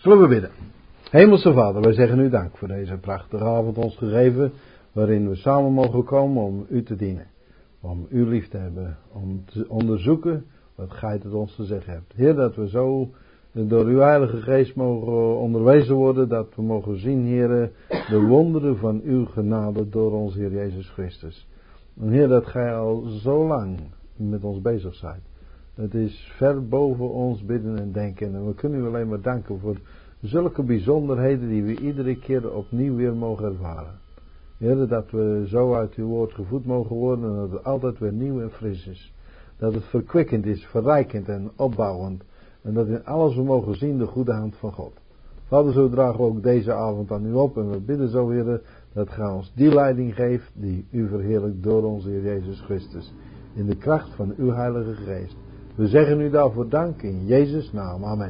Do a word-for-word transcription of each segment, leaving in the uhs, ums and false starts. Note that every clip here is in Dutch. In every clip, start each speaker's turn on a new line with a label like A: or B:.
A: Zullen we bidden. Hemelse Vader, wij zeggen u dank voor deze prachtige avond ons gegeven, waarin we samen mogen komen om u te dienen. Om u lief te hebben, om te onderzoeken wat gij tot ons te zeggen hebt. Heer, dat we zo door uw Heilige Geest mogen onderwezen worden, dat we mogen zien, Heer, de wonderen van uw genade door onze Heer Jezus Christus. En Heer, dat gij al zo lang met ons bezig bent. Het is ver boven ons bidden en denken. En we kunnen u alleen maar danken voor zulke bijzonderheden die we iedere keer opnieuw weer mogen ervaren. Heer, dat we zo uit uw woord gevoed mogen worden en dat het altijd weer nieuw en fris is. Dat het verkwikkend is, verrijkend en opbouwend. En dat in alles we mogen zien de goede hand van God. Vader, zo dragen we ook deze avond aan u op. En we bidden zo, Heer, dat gij ons die leiding geeft die u verheerlijkt door onze Heer Jezus Christus. In de kracht van uw Heilige Geest. We zeggen u daarvoor dank in Jezus' naam. Amen.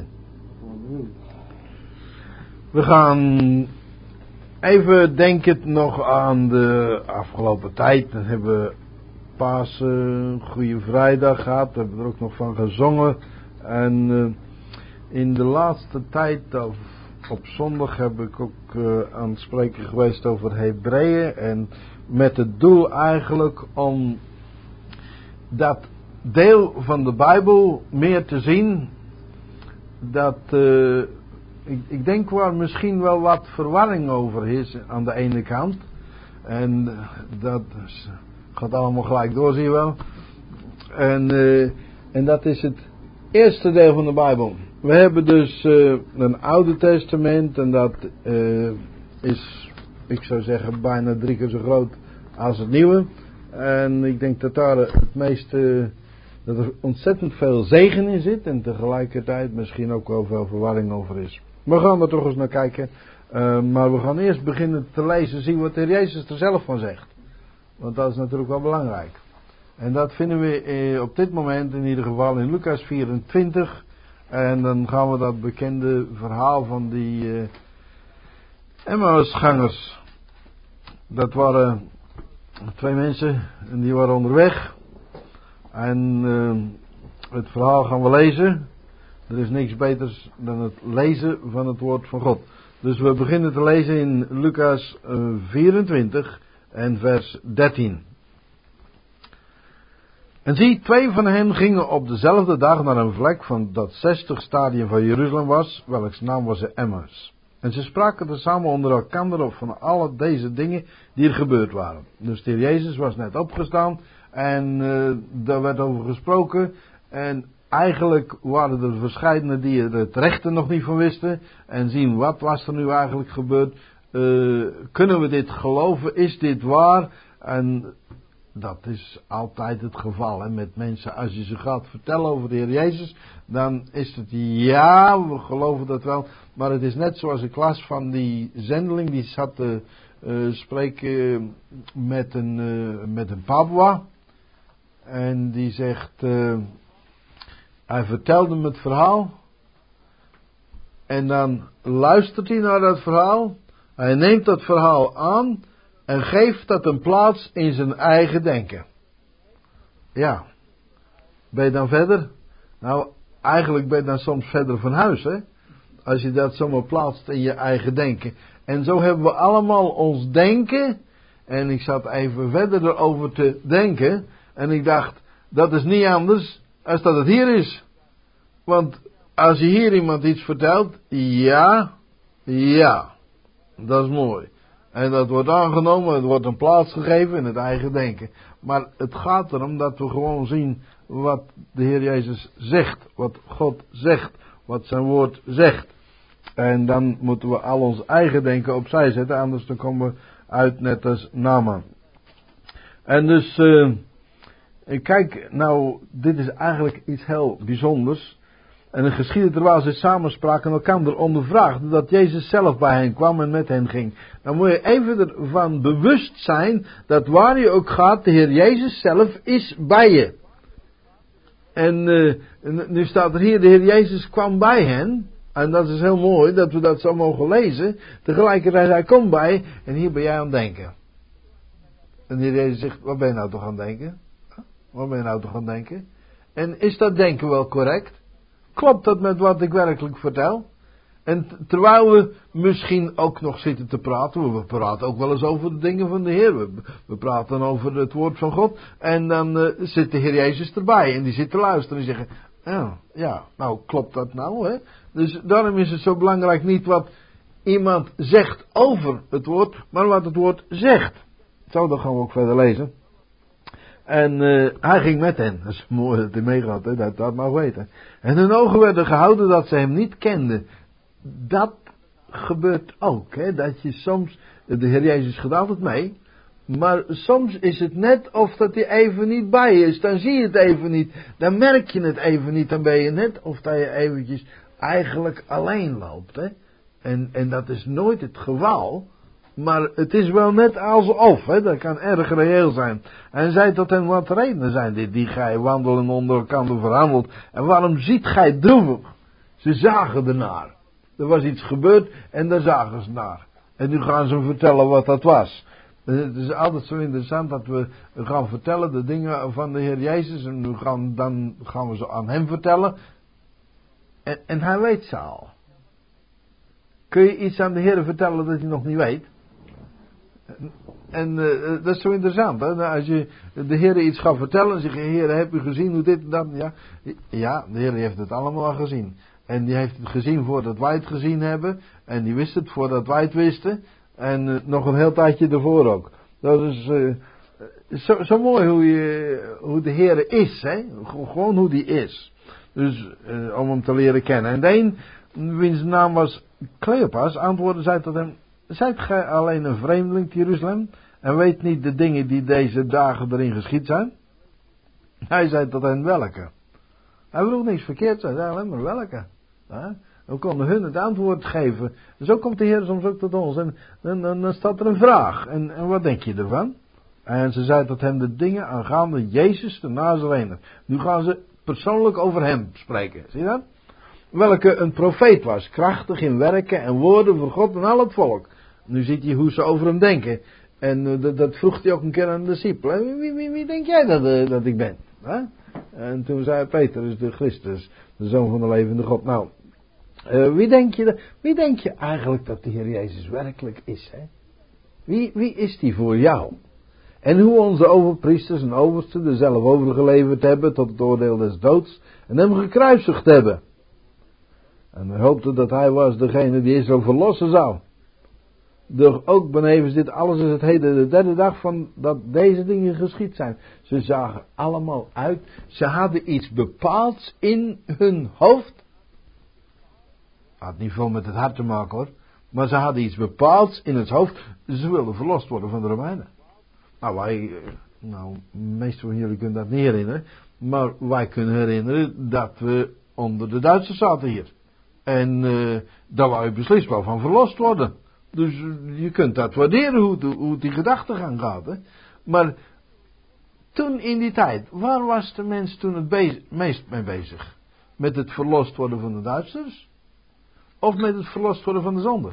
A: We gaan even denken nog aan de afgelopen tijd. Dan hebben we Pasen, Goede Vrijdag gehad. We hebben er ook nog van gezongen. En uh, in de laatste tijd, of op zondag, heb ik ook uh, aan het spreken geweest over Hebreeën. En met het doel eigenlijk om dat deel van de Bijbel meer te zien. Dat, uh, ik, ik denk waar misschien wel wat verwarring over is aan de ene kant. En uh, dat is, gaat allemaal gelijk door, zie je wel. En, uh, en dat is het eerste deel van de Bijbel. We hebben dus uh, een Oude Testament en dat uh, is, ik zou zeggen, bijna drie keer zo groot als het Nieuwe. En ik denk dat daar het meeste, dat er ontzettend veel zegen in zit en tegelijkertijd misschien ook wel veel verwarring over is. We gaan er toch eens naar kijken, uh, maar we gaan eerst beginnen te lezen, zien wat de Heer Jezus er zelf van zegt. Want dat is natuurlijk wel belangrijk. En dat vinden we eh, op dit moment in ieder geval in Lucas vierentwintig. En dan gaan we dat bekende verhaal van die eh, Emmausgangers. Dat waren twee mensen en die waren onderweg. En eh, het verhaal gaan we lezen. Er is niks beters dan het lezen van het woord van God. Dus we beginnen te lezen in Lucas eh, vierentwintig en vers dertien. En zie, twee van hen gingen op dezelfde dag naar een vlek van dat zestig stadium van Jeruzalem was, welks naam was Emmaus. En ze spraken er samen onder elkander van alle deze dingen die er gebeurd waren. Dus de Heer Jezus was net opgestaan en uh, daar werd over gesproken. En eigenlijk waren er verscheidenen die er het rechte nog niet van wisten. En zien, wat was er nu eigenlijk gebeurd? Uh, kunnen we dit geloven? Is dit waar? En dat is altijd het geval hè, met mensen. Als je ze gaat vertellen over de Heer Jezus, dan is het ja, we geloven dat wel. Maar het is net zoals ik las van die zendeling, die zat te uh, spreken met een, uh, met een Papua. En die zegt, uh, hij vertelde hem het verhaal. En dan luistert hij naar dat verhaal. Hij neemt dat verhaal aan. En geeft dat een plaats in zijn eigen denken. Ja. Ben je dan verder? Nou, eigenlijk ben je dan soms verder van huis, hè. Als je dat zomaar plaatst in je eigen denken. En zo hebben we allemaal ons denken. En ik zat even verder erover te denken. En ik dacht, dat is niet anders als dat het hier is. Want als je hier iemand iets vertelt, ja, ja, dat is mooi. En dat wordt aangenomen, het wordt een plaats gegeven in het eigen denken. Maar het gaat erom dat we gewoon zien wat de Heer Jezus zegt. Wat God zegt. Wat zijn woord zegt. En dan moeten we al ons eigen denken opzij zetten. Anders dan komen we uit net als Naaman. En dus, uh, kijk, nou, dit is eigenlijk iets heel bijzonders. En het geschiedde terwijl ze samenspraken en elkaar ondervraagden dat Jezus zelf bij hen kwam en met hen ging. Dan moet je even ervan bewust zijn dat waar je ook gaat, de Heer Jezus zelf is bij je. En uh, nu staat er hier, de Heer Jezus kwam bij hen. En dat is heel mooi dat we dat zo mogen lezen. Tegelijkertijd, hij komt bij en hier ben jij aan het denken. En de Heer Jezus zegt, wat ben je nou toch aan het denken? Wat ben je nou toch aan het denken? En is dat denken wel correct? Klopt dat met wat ik werkelijk vertel? En t- terwijl we misschien ook nog zitten te praten, we praten ook wel eens over de dingen van de Heer. We, we praten over het woord van God. En dan uh, zit de Heer Jezus erbij en die zit te luisteren en die zeggen, oh, ja, nou klopt dat nou, hè? Dus daarom is het zo belangrijk niet wat iemand zegt over het woord, maar wat het woord zegt. Zo, dan gaan we ook verder lezen. En uh, hij ging met hen. Dat is mooi dat hij meegaat, hè? Dat dat mag weten. En hun ogen werden gehouden dat ze hem niet kenden. Dat gebeurt ook, hè? Dat je soms, de Heer Jezus gaat altijd mee, maar soms is het net of dat hij even niet bij is. Dan zie je het even niet, dan merk je het even niet, dan ben je net of dat je eventjes eigenlijk alleen loopt, hè? En, en dat is nooit het geval, maar het is wel net alsof, hè? Dat kan erg reëel zijn. En zei tot hen, wat redenen zijn dit, die gij wandelen onder elkaar verhandelt, en waarom ziet gij droevig? Ze zagen ernaar. Er was iets gebeurd en daar zagen ze naar. En nu gaan ze vertellen wat dat was. Het is altijd zo interessant dat we gaan vertellen de dingen van de Heer Jezus. En nu gaan, dan gaan we ze aan hem vertellen. En, en hij weet ze al. Kun je iets aan de Heer vertellen dat hij nog niet weet? En uh, dat is zo interessant. Hè? Als je de Heer iets gaat vertellen en zeg je, Heer, heb u gezien hoe dit en dat? Ja, ja, de Heer heeft het allemaal al gezien. En die heeft het gezien voordat wij het gezien hebben. En die wist het voordat wij het wisten. En uh, nog een heel tijdje ervoor ook. Dat is uh, zo, zo mooi hoe, je, hoe de Heer is. Hè? Gewoon hoe die is. Dus uh, om hem te leren kennen. En de een, wiens naam was Cleopas, antwoordde zij tot hem, zijt gij alleen een vreemdeling te Jeruzalem? En weet niet de dingen die deze dagen erin geschied zijn? Hij zei tot hen, welke? Hij vroeg niks verkeerd, hij zei alleen maar welke. Ja? We konden hun het antwoord geven. Zo komt de Heer soms ook tot ons. En dan, dan, dan staat er een vraag. En, en wat denk je ervan? En ze zei tot hem de dingen aangaande Jezus de Nazarener. Nu gaan ze persoonlijk over hem spreken. Zie je dat? Welke een profeet was. Krachtig in werken en woorden voor God en al het volk. Nu ziet hij hoe ze over hem denken. En uh, dat, dat vroeg hij ook een keer aan de discipelen. Wie, wie, wie denk jij dat, uh, dat ik ben? Huh? En toen zei Peter, is de Christus, de Zoon van de levende God. Nou, uh, wie, denk je dat, wie denk je eigenlijk dat de Heer Jezus werkelijk is? Hè? Wie, wie is die voor jou? En hoe onze overpriesters en oversten er zelf overgeleverd hebben tot het oordeel des doods en hem gekruisigd hebben. En we hoopten dat hij was degene die Israël verlossen zou. Doch ook benevens dit alles is het heden de derde dag van dat deze dingen geschied zijn. Ze zagen allemaal uit. Ze hadden iets bepaalds in hun hoofd. Had niet veel met het hart te maken hoor. Maar ze hadden iets bepaalds in het hoofd. Ze wilden verlost worden van de Romeinen. Nou wij, nou meestal van jullie kunnen dat niet herinneren. Maar wij kunnen herinneren dat we onder de Duitsers zaten hier. En uh, daar wou je beslist wel van verlost worden. Dus je kunt dat waarderen hoe, hoe die gedachtegang gaat. Hè? Maar toen in die tijd, waar was de mens toen het bezig, meest mee bezig? Met het verlost worden van de Duitsers? Of met het verlost worden van de zonde?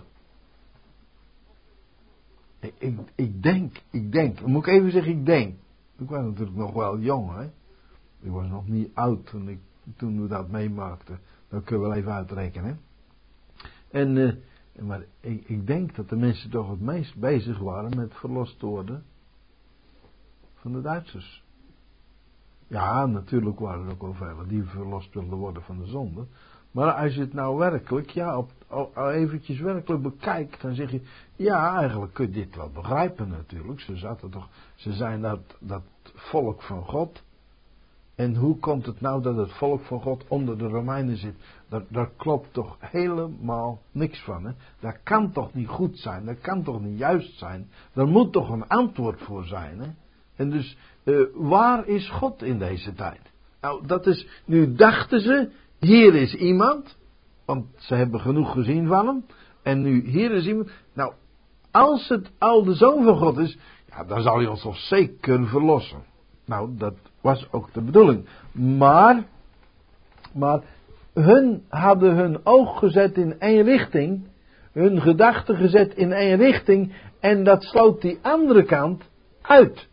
A: Ik, ik, ik denk, ik denk, moet ik even zeggen ik denk. Ik was natuurlijk nog wel jong, hè. Ik was nog niet oud toen, ik, toen we dat meemaakten. Dat kunnen we wel even uitrekenen, hè. En... Uh, Maar ik, ik denk dat de mensen toch het meest bezig waren met verlost worden van de Duitsers. Ja, natuurlijk waren er ook wel velen die verlost wilden worden van de zonde. Maar als je het nou werkelijk, ja, op, op, eventjes werkelijk bekijkt, dan zeg je, ja, eigenlijk kun je dit wel begrijpen natuurlijk. Ze zaten toch, ze zijn dat, dat volk van God. En hoe komt het nou dat het volk van God onder de Romeinen zit? Daar, daar klopt toch helemaal niks van. Hè? Dat kan toch niet goed zijn? Dat kan toch niet juist zijn? Daar moet toch een antwoord voor zijn? Hè? En dus, uh, waar is God in deze tijd? Nou, dat is, nu dachten ze, hier is iemand. Want ze hebben genoeg gezien van hem. En nu, hier is iemand. Nou, als het al de Zoon van God is, ja, dan zal hij ons toch zeker verlossen. Nou, dat was ook de bedoeling. Maar, maar, hun hadden hun oog gezet in één richting, hun gedachten gezet in één richting, en dat sloot die andere kant uit.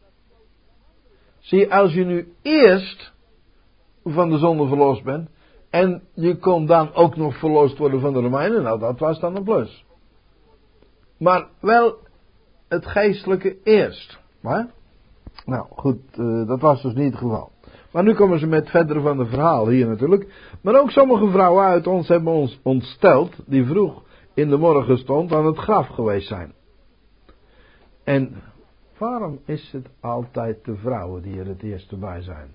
A: Zie, als je nu eerst van de zonde verlost bent, En je kon dan ook nog verlost worden van de Romeinen. Nou, dat was dan een plus. Maar wel het geestelijke eerst. Maar, nou goed, uh, dat was dus niet het geval. Maar nu komen ze met verder van het verhaal hier natuurlijk. Maar ook sommige vrouwen uit ons hebben ons ontsteld, die vroeg in de morgen stond aan het graf geweest zijn. En waarom is het altijd de vrouwen die er het eerste bij zijn?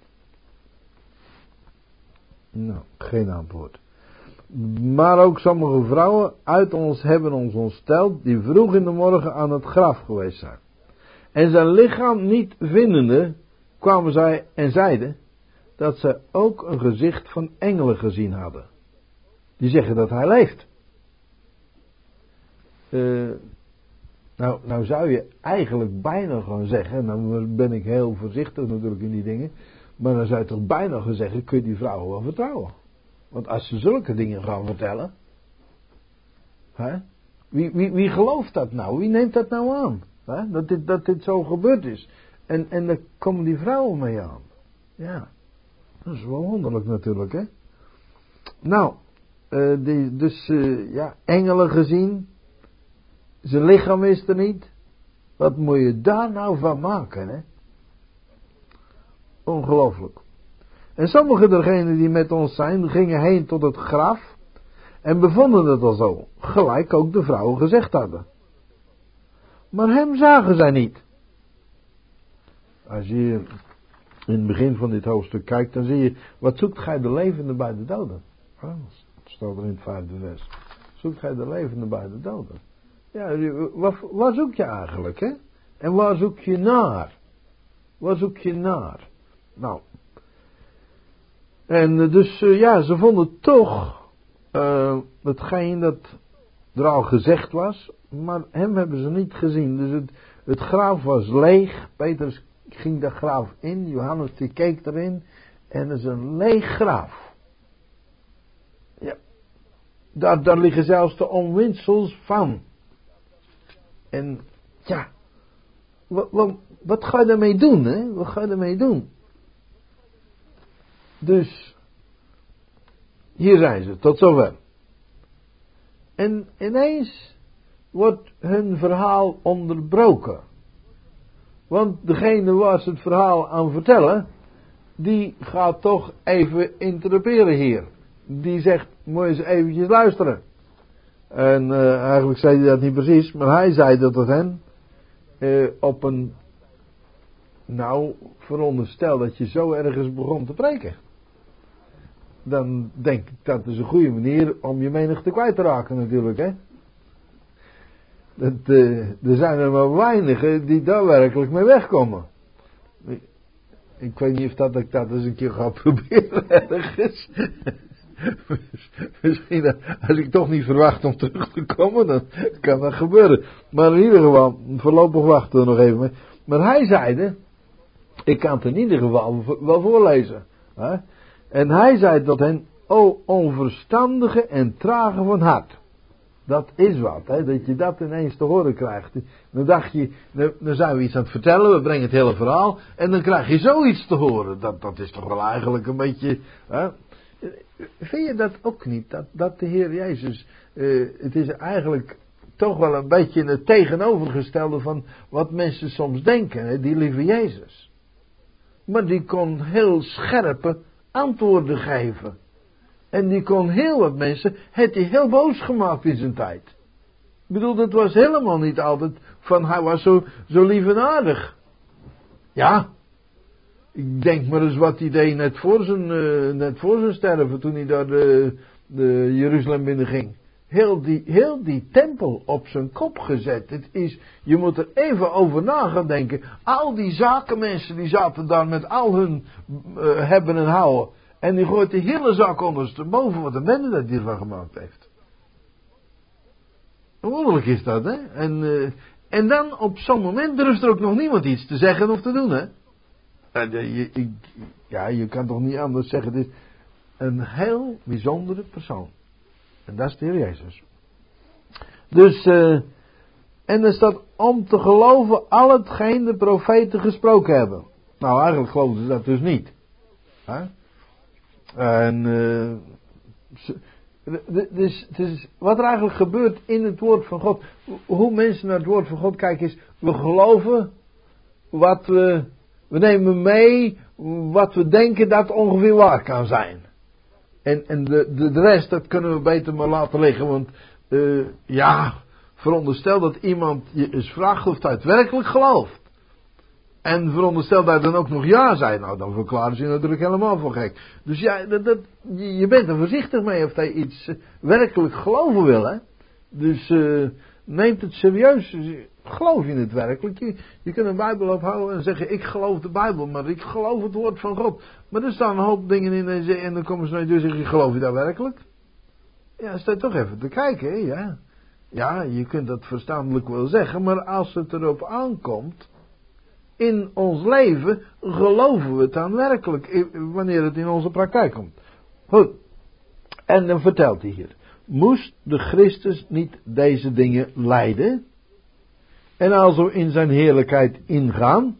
A: Nou, geen antwoord. Maar ook sommige vrouwen uit ons hebben ons ontsteld, die vroeg in de morgen aan het graf geweest zijn. En zijn lichaam niet vindende, kwamen zij en zeiden dat ze ook een gezicht van engelen gezien hadden. Die zeggen dat hij leeft. Uh, nou, nou zou je eigenlijk bijna gaan zeggen, nou ben ik heel voorzichtig natuurlijk in die dingen, maar dan zou je toch bijna gaan zeggen, kun je die vrouwen wel vertrouwen. Want als ze zulke dingen gaan vertellen, hè, wie, wie, wie gelooft dat nou? Wie neemt dat nou aan? Hè? Dat, dit, dat dit zo gebeurd is. En, en daar komen die vrouwen mee aan. Ja, dat is wel wonderlijk natuurlijk, hè. Nou, uh, die, dus uh, ja, engelen gezien. Zijn lichaam is er niet. Wat moet je daar nou van maken, hè? Ongelooflijk. En sommige dergenen die met ons zijn, gingen heen tot het graf en bevonden het al zo, gelijk ook de vrouwen gezegd hadden. Maar hem zagen zij niet. Als je in het begin van dit hoofdstuk kijkt, dan zie je, wat zoekt gij de levende bij de doden? Oh, dat staat er in het vijfde vers. Zoekt gij de levende bij de doden? Ja, wat, waar zoek je eigenlijk, hè? En waar zoek je naar? Waar zoek je naar? Nou, en dus uh, ja, ze vonden toch uh, hetgeen dat er al gezegd was, maar hem hebben ze niet gezien. Dus het, het graf was leeg. Petrus ging de graf in, Johannes die keek erin en het is een leeg graf. Ja, daar, daar liggen zelfs de omwindsels van. En ja, wat, wat, wat ga je daarmee doen, hè? Wat ga je daarmee doen? Dus, hier zijn ze, tot zover. En ineens wordt hun verhaal onderbroken. Want degene waar ze het verhaal aan vertellen, die gaat toch even interruperen hier. Die zegt, moet je eens eventjes luisteren. En uh, eigenlijk zei hij dat niet precies, maar hij zei dat het hen uh, op een, nou, veronderstel dat je zo ergens begon te preken. Dan denk ik dat is een goede manier om je menigte kwijt te raken natuurlijk, hè. Dat, uh, er zijn er maar weinigen die daar werkelijk mee wegkomen. Ik, ik weet niet of dat ik dat eens een keer ga proberen ergens. Misschien als ik toch niet verwacht om terug te komen, dan kan dat gebeuren. Maar in ieder geval, voorlopig wachten we nog even mee. Maar hij zeide, ik kan het in ieder geval wel voorlezen. Hè? En hij zei tot hen, o onverstandige en trage van hart. Dat is wat, hè, dat je dat ineens te horen krijgt. Dan dacht je, dan zijn we iets aan het vertellen, we brengen het hele verhaal, en dan krijg je zoiets te horen. Dat, dat is toch wel eigenlijk een beetje, hè? Vind je dat ook niet, dat, dat de Heer Jezus, uh, het is eigenlijk toch wel een beetje het tegenovergestelde van wat mensen soms denken, hè, die lieve Jezus. Maar die kon heel scherpe antwoorden geven. En die kon heel wat mensen, het hij heel boos gemaakt in zijn tijd. Ik bedoel, dat was helemaal niet altijd van hij was zo, zo lief en aardig. Ja, ik denk maar eens wat hij deed net voor zijn, uh, net voor zijn sterven, toen hij daar de, de Jeruzalem binnen ging. Heel die, heel die tempel op zijn kop gezet. Het is, je moet er even over na gaan denken. Al die zakenmensen die zaten daar met al hun uh, hebben en houden. En die gooit de hele zak ondersteboven wat de bende dat hiervan gemaakt heeft. Wonderlijk is dat, hè? En, uh, en dan op zo'n moment durft er ook nog niemand iets te zeggen of te doen, hè? Uh, je, ik, ja, je kan toch niet anders zeggen. Het is een heel bijzondere persoon. En dat is de Heer Jezus. Dus, uh, en er staat om te geloven al hetgeen de profeten gesproken hebben. Nou, eigenlijk geloven ze dat dus niet. Huh? En uh, Dus, dus wat er eigenlijk gebeurt in het woord van God, hoe mensen naar het woord van God kijken is, we geloven wat we, we nemen mee wat we denken dat ongeveer waar kan zijn. En, en de, de, de rest, dat kunnen we beter maar laten liggen, want uh, ja, veronderstel dat iemand je eens vraagt of hij het werkelijk gelooft. En veronderstel dat hij dan ook nog ja zei, nou dan verklaren ze je natuurlijk helemaal voor gek. Dus ja, dat, dat, je bent er voorzichtig mee of hij iets uh, werkelijk geloven wil, hè. Dus uh, neemt het serieus, geloof je het werkelijk? Je, je kunt een Bijbel ophouden en zeggen, ik geloof de Bijbel, maar ik geloof het woord van God. Maar er staan een hoop dingen in en, en dan komen ze naar je deur en zeggen, geloof je dat werkelijk? Ja, sta toch even te kijken, hè, ja. Ja, je kunt dat verstandelijk wel zeggen, maar als het erop aankomt, in ons leven geloven we het dan werkelijk, wanneer het in onze praktijk komt. Goed, en dan vertelt hij hier, moest de Christus niet deze dingen lijden en also in zijn heerlijkheid ingaan?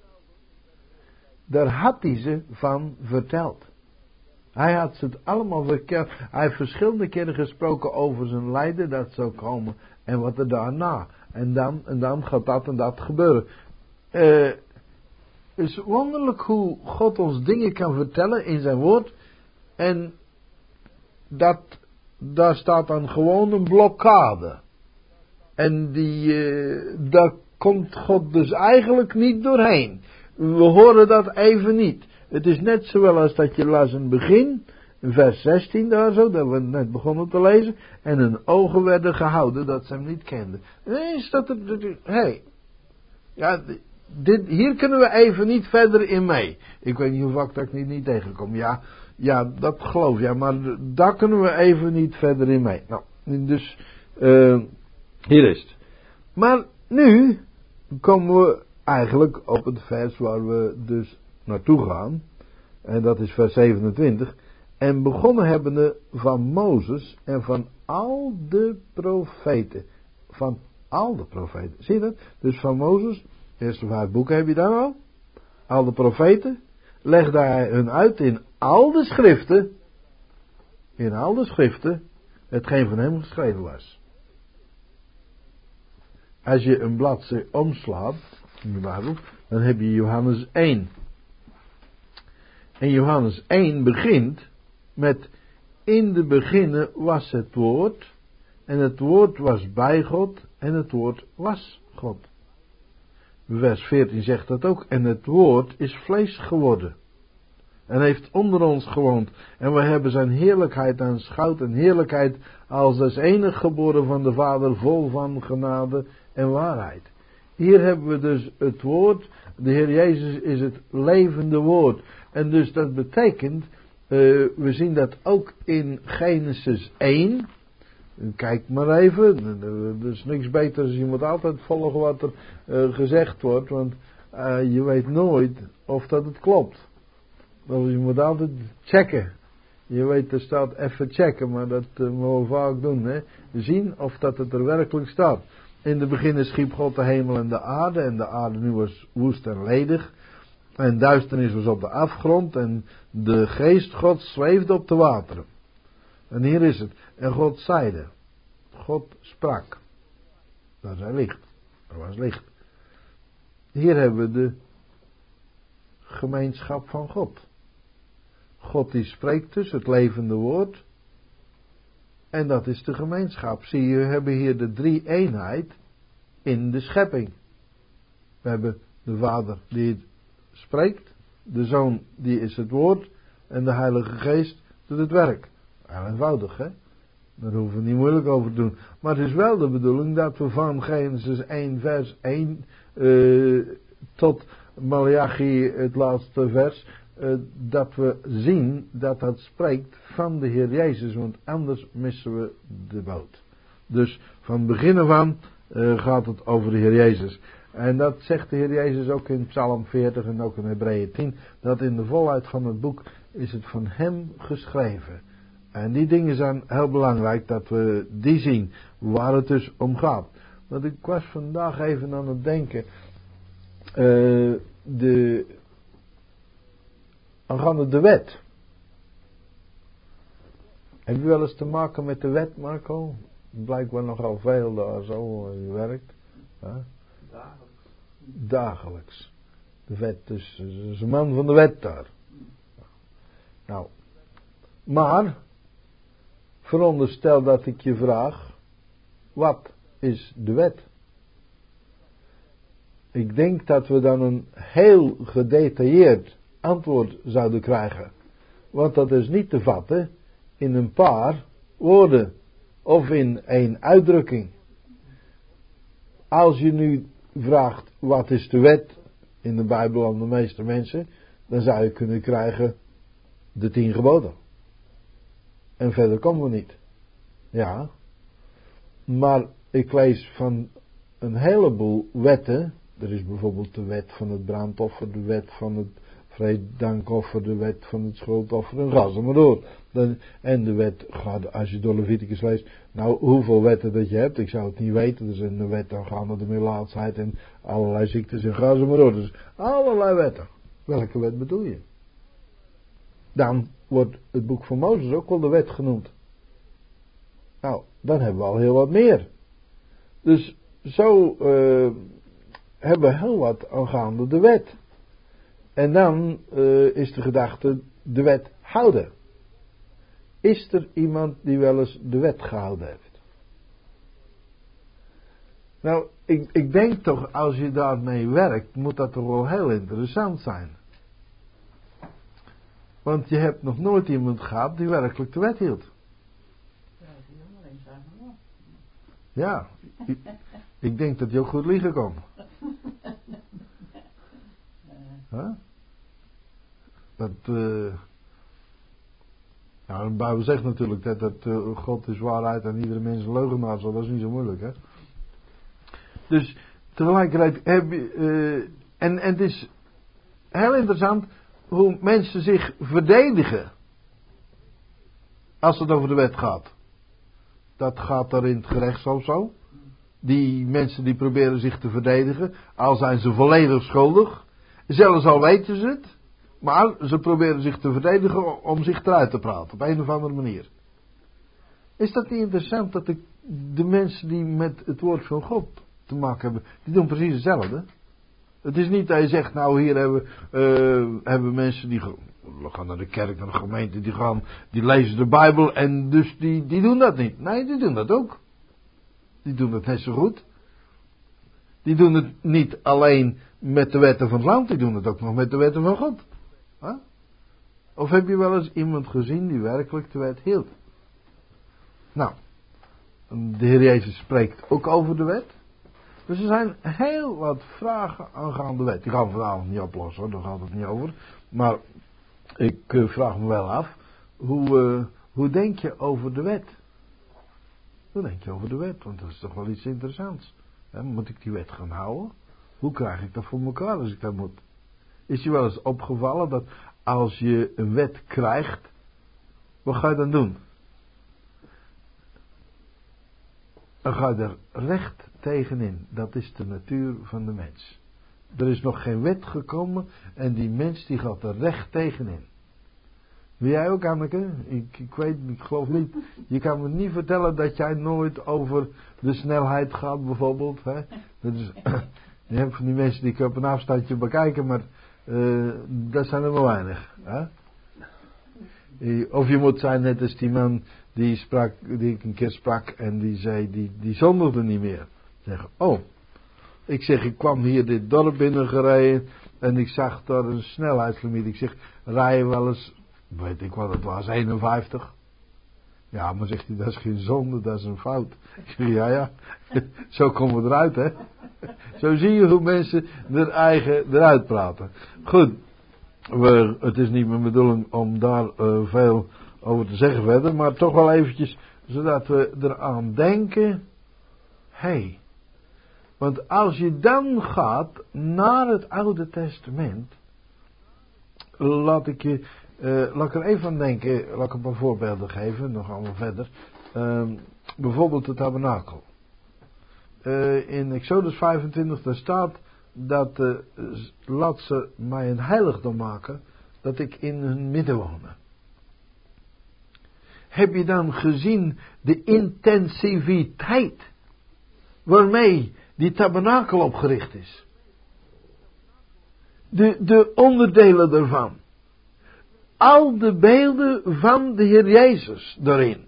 A: Daar had hij ze van verteld. Hij had ze het allemaal verteld. Hij heeft verschillende keren gesproken over zijn lijden dat zou komen en wat er daarna. En dan, en dan gaat dat en dat gebeuren. Uh, het is wonderlijk hoe God ons dingen kan vertellen in zijn woord. En dat, daar staat dan gewoon een blokkade. En die, uh, daar komt God dus eigenlijk niet doorheen. We horen dat even niet. Het is net zoals dat je las in het begin, in vers zestien daar zo, dat we net begonnen te lezen. En hun ogen werden gehouden dat ze hem niet kenden. Is dat er, hé, hey, ja, dit, hier kunnen we even niet verder in mee. Ik weet niet hoe vaak dat ik niet, niet tegenkom. Ja, ja, dat geloof je, ja, maar daar kunnen we even niet verder in mee. Nou, dus, uh, hier is het. Maar nu komen we eigenlijk op het vers waar we dus naartoe gaan. En dat is vers zevenentwintig. En begonnen hebbende van Mozes en van al de profeten. Van al de profeten. Zie je dat? Dus van Mozes, eerste vijf boeken heb je daar al. Al de profeten. Legde hij hun uit in al de schriften. In al de schriften. Hetgeen van hem geschreven was. Als je een bladzij omslaat. In de Bijbel. Dan heb je Johannes één. En Johannes één begint met, in de beginnen was het woord, en het woord was bij God, en het woord was God. Vers veertien zegt dat ook, en het woord is vlees geworden, en heeft onder ons gewoond, en we hebben zijn heerlijkheid aanschouwd, en heerlijkheid als des enige geboren van de Vader, vol van genade en waarheid. Hier hebben we dus het woord, de Heer Jezus is het levende woord. En dus dat betekent, uh, we zien dat ook in Genesis één. Kijk maar even, er is niks beters, je moet altijd volgen wat er uh, gezegd wordt, want uh, je weet nooit of dat het klopt. Dus je moet altijd checken. Je weet, er staat even checken, maar dat uh, moeten we vaak doen, hè. Zien of dat het er werkelijk staat. In de beginnen schiep God de hemel en de aarde, en de aarde nu was woest en ledig. En duisternis was op de afgrond, en de geest Gods zweefde op de wateren. En hier is het. En God zeide. God sprak. Daar zei licht. Er was licht. Hier hebben we de gemeenschap van God. God die spreekt dus, het levende woord. En dat is de gemeenschap. Zie je, we hebben hier de drie eenheid in de schepping. We hebben de Vader die het spreekt, de Zoon die is het woord, en de Heilige Geest doet het werk. Heel eenvoudig, hè? Daar hoeven we niet moeilijk over te doen. Maar het is wel de bedoeling dat we van Genesis één vers één uh, tot Malachi het laatste vers, uh, dat we zien dat dat spreekt van de Heer Jezus, want anders missen we de boot. Dus van begin af aan uh, gaat het over de Heer Jezus. En dat zegt de Heer Jezus ook in Psalm veertig en ook in Hebreeën tien, dat in de volheid van het boek is het van hem geschreven. En die dingen zijn heel belangrijk dat we die zien, waar het dus om gaat. Want ik was vandaag even aan het denken, uh, de, aangaande de wet. Heb je wel eens te maken met de wet, Marco? Blijkbaar nogal veel daar zo uh, je werkt. Huh?
B: Dagelijks.
A: Dagelijks. De wet, dus is een man van de wet daar. Nou, maar, veronderstel dat ik je vraag, wat is de wet? Ik denk dat we dan een heel gedetailleerd antwoord zouden krijgen. Want dat is niet te vatten in een paar woorden of in één uitdrukking. Als je nu vraagt wat is de wet in de Bijbel aan de meeste mensen, dan zou je kunnen krijgen de tien geboden. En verder komen we niet. Ja. Maar ik lees van een heleboel wetten. Er is bijvoorbeeld de wet van het brandoffer, de wet van het vrededankoffer, de wet van het schuldoffer en ga zo maar door. En de wet gaat, als je door Leviticus leest, nou hoeveel wetten dat je hebt, ik zou het niet weten. Er zijn de wet aangaande de middellaatsheid en allerlei ziektes en ga zo maar door. Dus allerlei wetten. Welke wet bedoel je? Dan wordt het boek van Mozes ook wel de wet genoemd. Nou, dan hebben we al heel wat meer. Dus zo uh, hebben we heel wat aangaande de wet. En dan uh, is de gedachte de wet houden. Is er iemand die wel eens de wet gehouden heeft? Nou, ik, ik denk toch als je daarmee werkt, moet dat toch wel heel interessant zijn. Want je hebt nog nooit iemand gehad die werkelijk de wet hield. Ja, ik, ik denk dat je ook goed liegen kon. Huh? Dat, uh, nou, de Bijbel zegt natuurlijk dat, dat uh, God is waarheid en iedere mens een leugenaar is, dat is niet zo moeilijk, hè. Dus tegelijkertijd heb je, uh, en, en het is heel interessant hoe mensen zich verdedigen als het over de wet gaat. Dat gaat daar in het gerechtshof zo. Die mensen die proberen zich te verdedigen, al zijn ze volledig schuldig, zelfs al weten ze het, maar ze proberen zich te verdedigen om zich eruit te praten, op een of andere manier. Is dat niet interessant dat de, de mensen die met het woord van God te maken hebben, die doen precies hetzelfde? Het is niet dat je zegt, nou hier hebben, uh, hebben mensen die gaan naar de kerk, naar de gemeente, die gaan, die lezen de Bijbel en dus die, die doen dat niet. Nee, die doen dat ook. Die doen het net zo goed. Die doen het niet alleen met de wetten van het land, die doen het ook nog met de wetten van God. Huh? Of heb je wel eens iemand gezien die werkelijk de wet hield? Nou, de Heer Jezus spreekt ook over de wet. Dus er zijn heel wat vragen aangaande de wet. Die gaan we vanavond niet oplossen, hoor. Daar gaat het niet over. Maar ik uh, vraag me wel af, hoe, uh, hoe denk je over de wet? Hoe denk je over de wet? Want dat is toch wel iets interessants. He, moet ik die wet gaan houden? Hoe krijg ik dat voor elkaar als ik dat moet? Is je wel eens opgevallen dat als je een wet krijgt, wat ga je dan doen? Dan ga je er recht tegenin. Dat is de natuur van de mens. Er is nog geen wet gekomen en die mens die gaat er recht tegenin. Wil jij ook, Anneke? Ik, ik weet, ik geloof niet. Je kan me niet vertellen dat jij nooit over de snelheid gaat, bijvoorbeeld. Hè? Dat is, je hebt van die mensen die ik op een afstandje bekijken, maar uh, dat zijn er maar weinig. Hè? Of je moet zijn net als die man die sprak, die ik een keer sprak en die zei, die, die zondigde niet meer. Zeg, oh, ik zeg, ik kwam hier dit dorp binnengereden en ik zag daar een snelheidslimiet. Ik zeg, rij je wel eens, weet ik wat het was, eenenvijftig? Ja, maar zegt hij, dat is geen zonde, dat is een fout. Ik zeg, ja, ja, zo komen we eruit, hè. Zo zie je hoe mensen er eigen eruit praten. Goed, we, het is niet mijn bedoeling om daar uh, veel over te zeggen verder, maar toch wel eventjes, zodat we eraan denken, hé, hey, want als je dan gaat naar het Oude Testament, laat ik je, uh, laat ik er even aan denken, laat ik een paar voorbeelden geven, nog allemaal verder. Uh, bijvoorbeeld het tabernakel. Uh, in Exodus vijfentwintig, daar staat dat, uh, laat ze mij een heiligdom maken, dat ik in hun midden wonen. heb je dan gezien de intensiviteit waarmee die tabernakel opgericht is? De, de onderdelen daarvan. Al de beelden van de Heer Jezus daarin.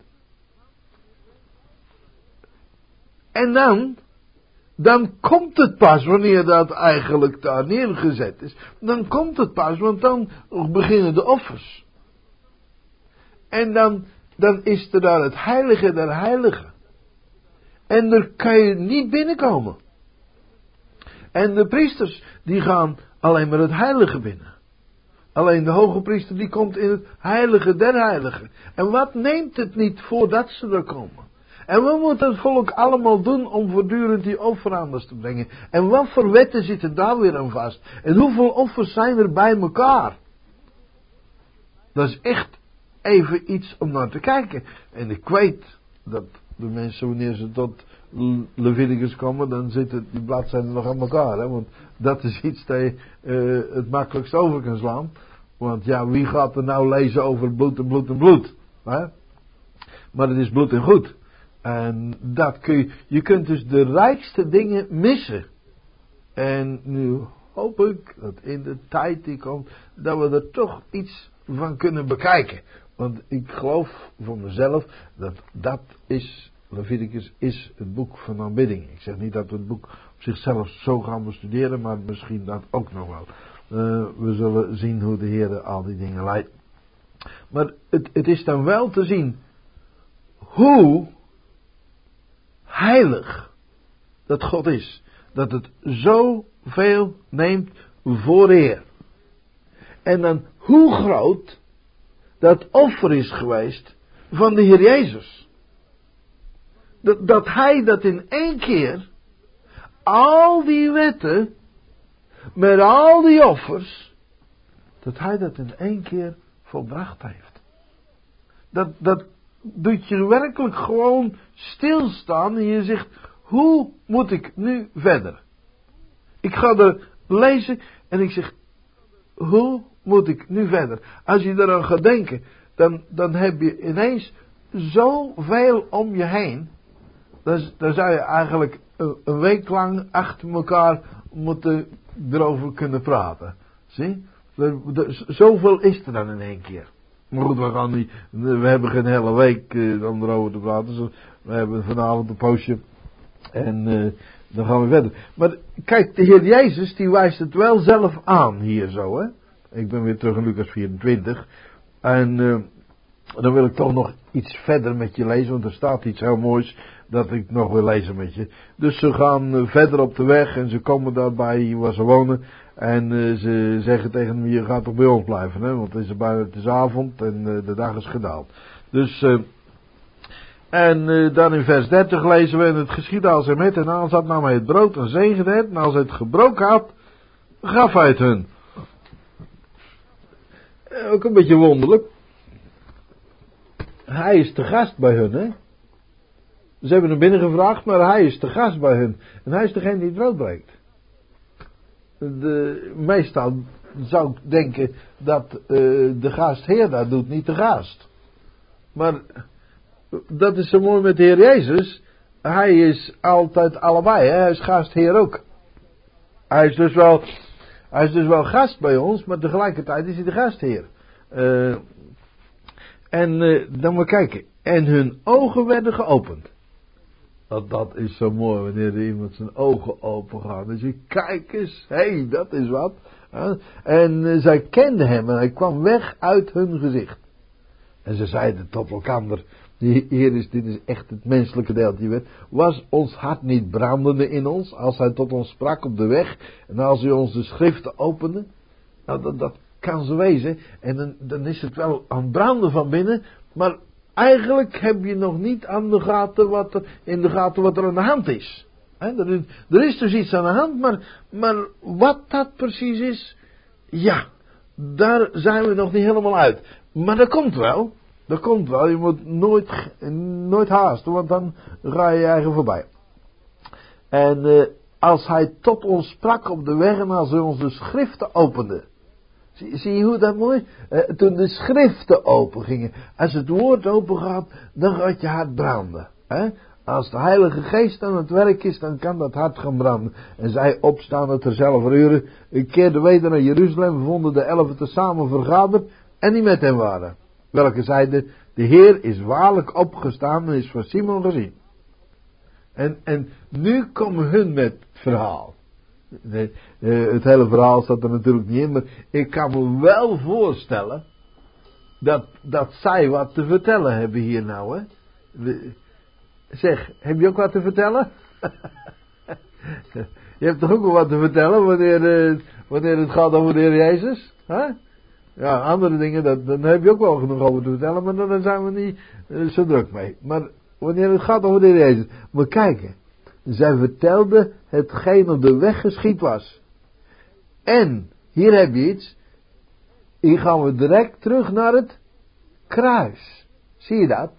A: En dan, dan komt het pas wanneer dat eigenlijk daar neergezet is. Dan komt het pas, want dan beginnen de offers. En dan, dan is er daar het heilige der heiligen. En daar kan je niet binnenkomen. En de priesters, die gaan alleen maar het heilige binnen. Alleen de hoge priester, die komt in het heilige der heiligen. En wat neemt het niet voordat ze er komen? En wat moet het volk allemaal doen om voortdurend die offeranders te brengen? En wat voor wetten zitten daar weer aan vast? En hoeveel offers zijn er bij elkaar? Dat is echt even iets om naar te kijken. En ik weet dat de mensen, wanneer ze tot Leviticus komen, dan zitten die bladzijden nog aan elkaar. Hè? Want dat is iets dat je uh, het makkelijkst over kan slaan. Want ja, wie gaat er nou lezen over bloed en bloed en bloed? Hè? Maar het is bloed en goed. En dat kun je, je kunt dus de rijkste dingen missen. En nu hoop ik dat in de tijd die komt, dat we er toch iets van kunnen bekijken. Want ik geloof voor mezelf dat dat is, Leviticus is het boek van aanbidding. Ik zeg niet dat we het boek op zichzelf zo gaan bestuderen, maar misschien dat ook nog wel. Uh, we zullen zien hoe de Heer al die dingen leidt. Maar het, het is dan wel te zien hoe heilig dat God is. Dat het zoveel neemt voor eer. En dan hoe groot dat offer is geweest van de Heer Jezus. Dat, dat Hij dat in één keer, al die wetten, met al die offers, dat Hij dat in één keer volbracht heeft. Dat, dat doet je werkelijk gewoon stilstaan en je zegt, hoe moet ik nu verder? Ik ga er lezen en ik zeg, hoe moet ik nu verder? Als je eraan gaat denken, dan, dan heb je ineens zoveel om je heen. Dan, dan zou je eigenlijk een, een week lang achter elkaar moeten erover kunnen praten. Zie? Er, er, zoveel is er dan in één keer. Maar goed, we gaan niet, we hebben geen hele week uh, om erover te praten. Dus we hebben vanavond een poosje. En uh, dan gaan we verder. Maar kijk, de Heer Jezus die wijst het wel zelf aan hier zo, hè. Ik ben weer terug in Lucas vierentwintig. En uh, dan wil ik toch nog iets verder met je lezen. Want er staat iets heel moois dat ik nog wil lezen met je. Dus ze gaan uh, verder op de weg en ze komen daarbij waar ze wonen. En uh, ze zeggen tegen hem, je gaat toch bij ons blijven, hè? Want het is, bijna, het is avond en uh, de dag is gedaald. Dus, uh, en uh, dan in vers dertig lezen we, en het geschiedde als hij met hen aan zat, nam hij het brood en zegende het. En als hij het gebroken had, gaf hij het hun. Uh, ook een beetje wonderlijk. Hij is te gast bij hun, hè. Ze hebben hem binnengevraagd, maar hij is te gast bij hun. En hij is degene die het brood breekt. De, meestal zou ik denken dat uh, de gastheer dat doet, niet de gast. Maar dat is zo mooi met de Heer Jezus. Hij is altijd allebei, hè? Hij is gastheer ook. Hij is dus wel, hij is dus wel gast bij ons, maar tegelijkertijd is hij de gastheer. Uh, en uh, dan maar kijken. En hun ogen werden geopend. Dat, dat is zo mooi wanneer er iemand zijn ogen open gaat. Dan zie je, kijk eens, hé, hey, dat is wat. En uh, zij kenden hem en hij kwam weg uit hun gezicht. En ze zeiden tot elkaar, hier is, dit is echt het menselijke deeltje. Was ons hart niet brandende in ons, als hij tot ons sprak op de weg, en als hij ons de schriften opende? Nou, dat, dat kan zo wezen. En dan, dan is het wel aan het branden van binnen, maar eigenlijk heb je nog niet aan de gaten wat er, in de gaten wat er aan de hand is. He, er, is er is dus iets aan de hand, maar, maar wat dat precies is, ja, daar zijn we nog niet helemaal uit. Maar dat komt wel, dat komt wel, je moet nooit, nooit haasten, want dan ga je je eigen voorbij. En uh, als hij tot ons sprak op de weg en als hij ons de schriften opende. Zie, zie je hoe dat mooi? Uh, toen de schriften open gingen. Als het woord open gaat, dan gaat je hart branden. Hè? Als de Heilige Geest aan het werk is, dan kan dat hart gaan branden. En zij opstaan het er zelf uren. Een keer de weder naar Jeruzalem, vonden de elfen tezamen vergaderd en die met hem waren. Welke zeiden, de Heer is waarlijk opgestaan en is van Simon gezien. En, en nu komen hun met het verhaal. Nee, het hele verhaal staat er natuurlijk niet in, maar ik kan me wel voorstellen dat, dat zij wat te vertellen hebben hier nou, hè. Zeg, heb je ook wat te vertellen? Je hebt toch ook wel wat te vertellen wanneer, wanneer het gaat over de Heer Jezus? Huh? Ja, andere dingen, dat, dan heb je ook wel genoeg over te vertellen, maar daar zijn we niet uh, zo druk mee. Maar wanneer het gaat over de Heer Jezus, maar kijken. Zij vertelde hetgeen op de weg geschied was. En, hier heb je iets. Hier gaan we direct terug naar het kruis. Zie je dat?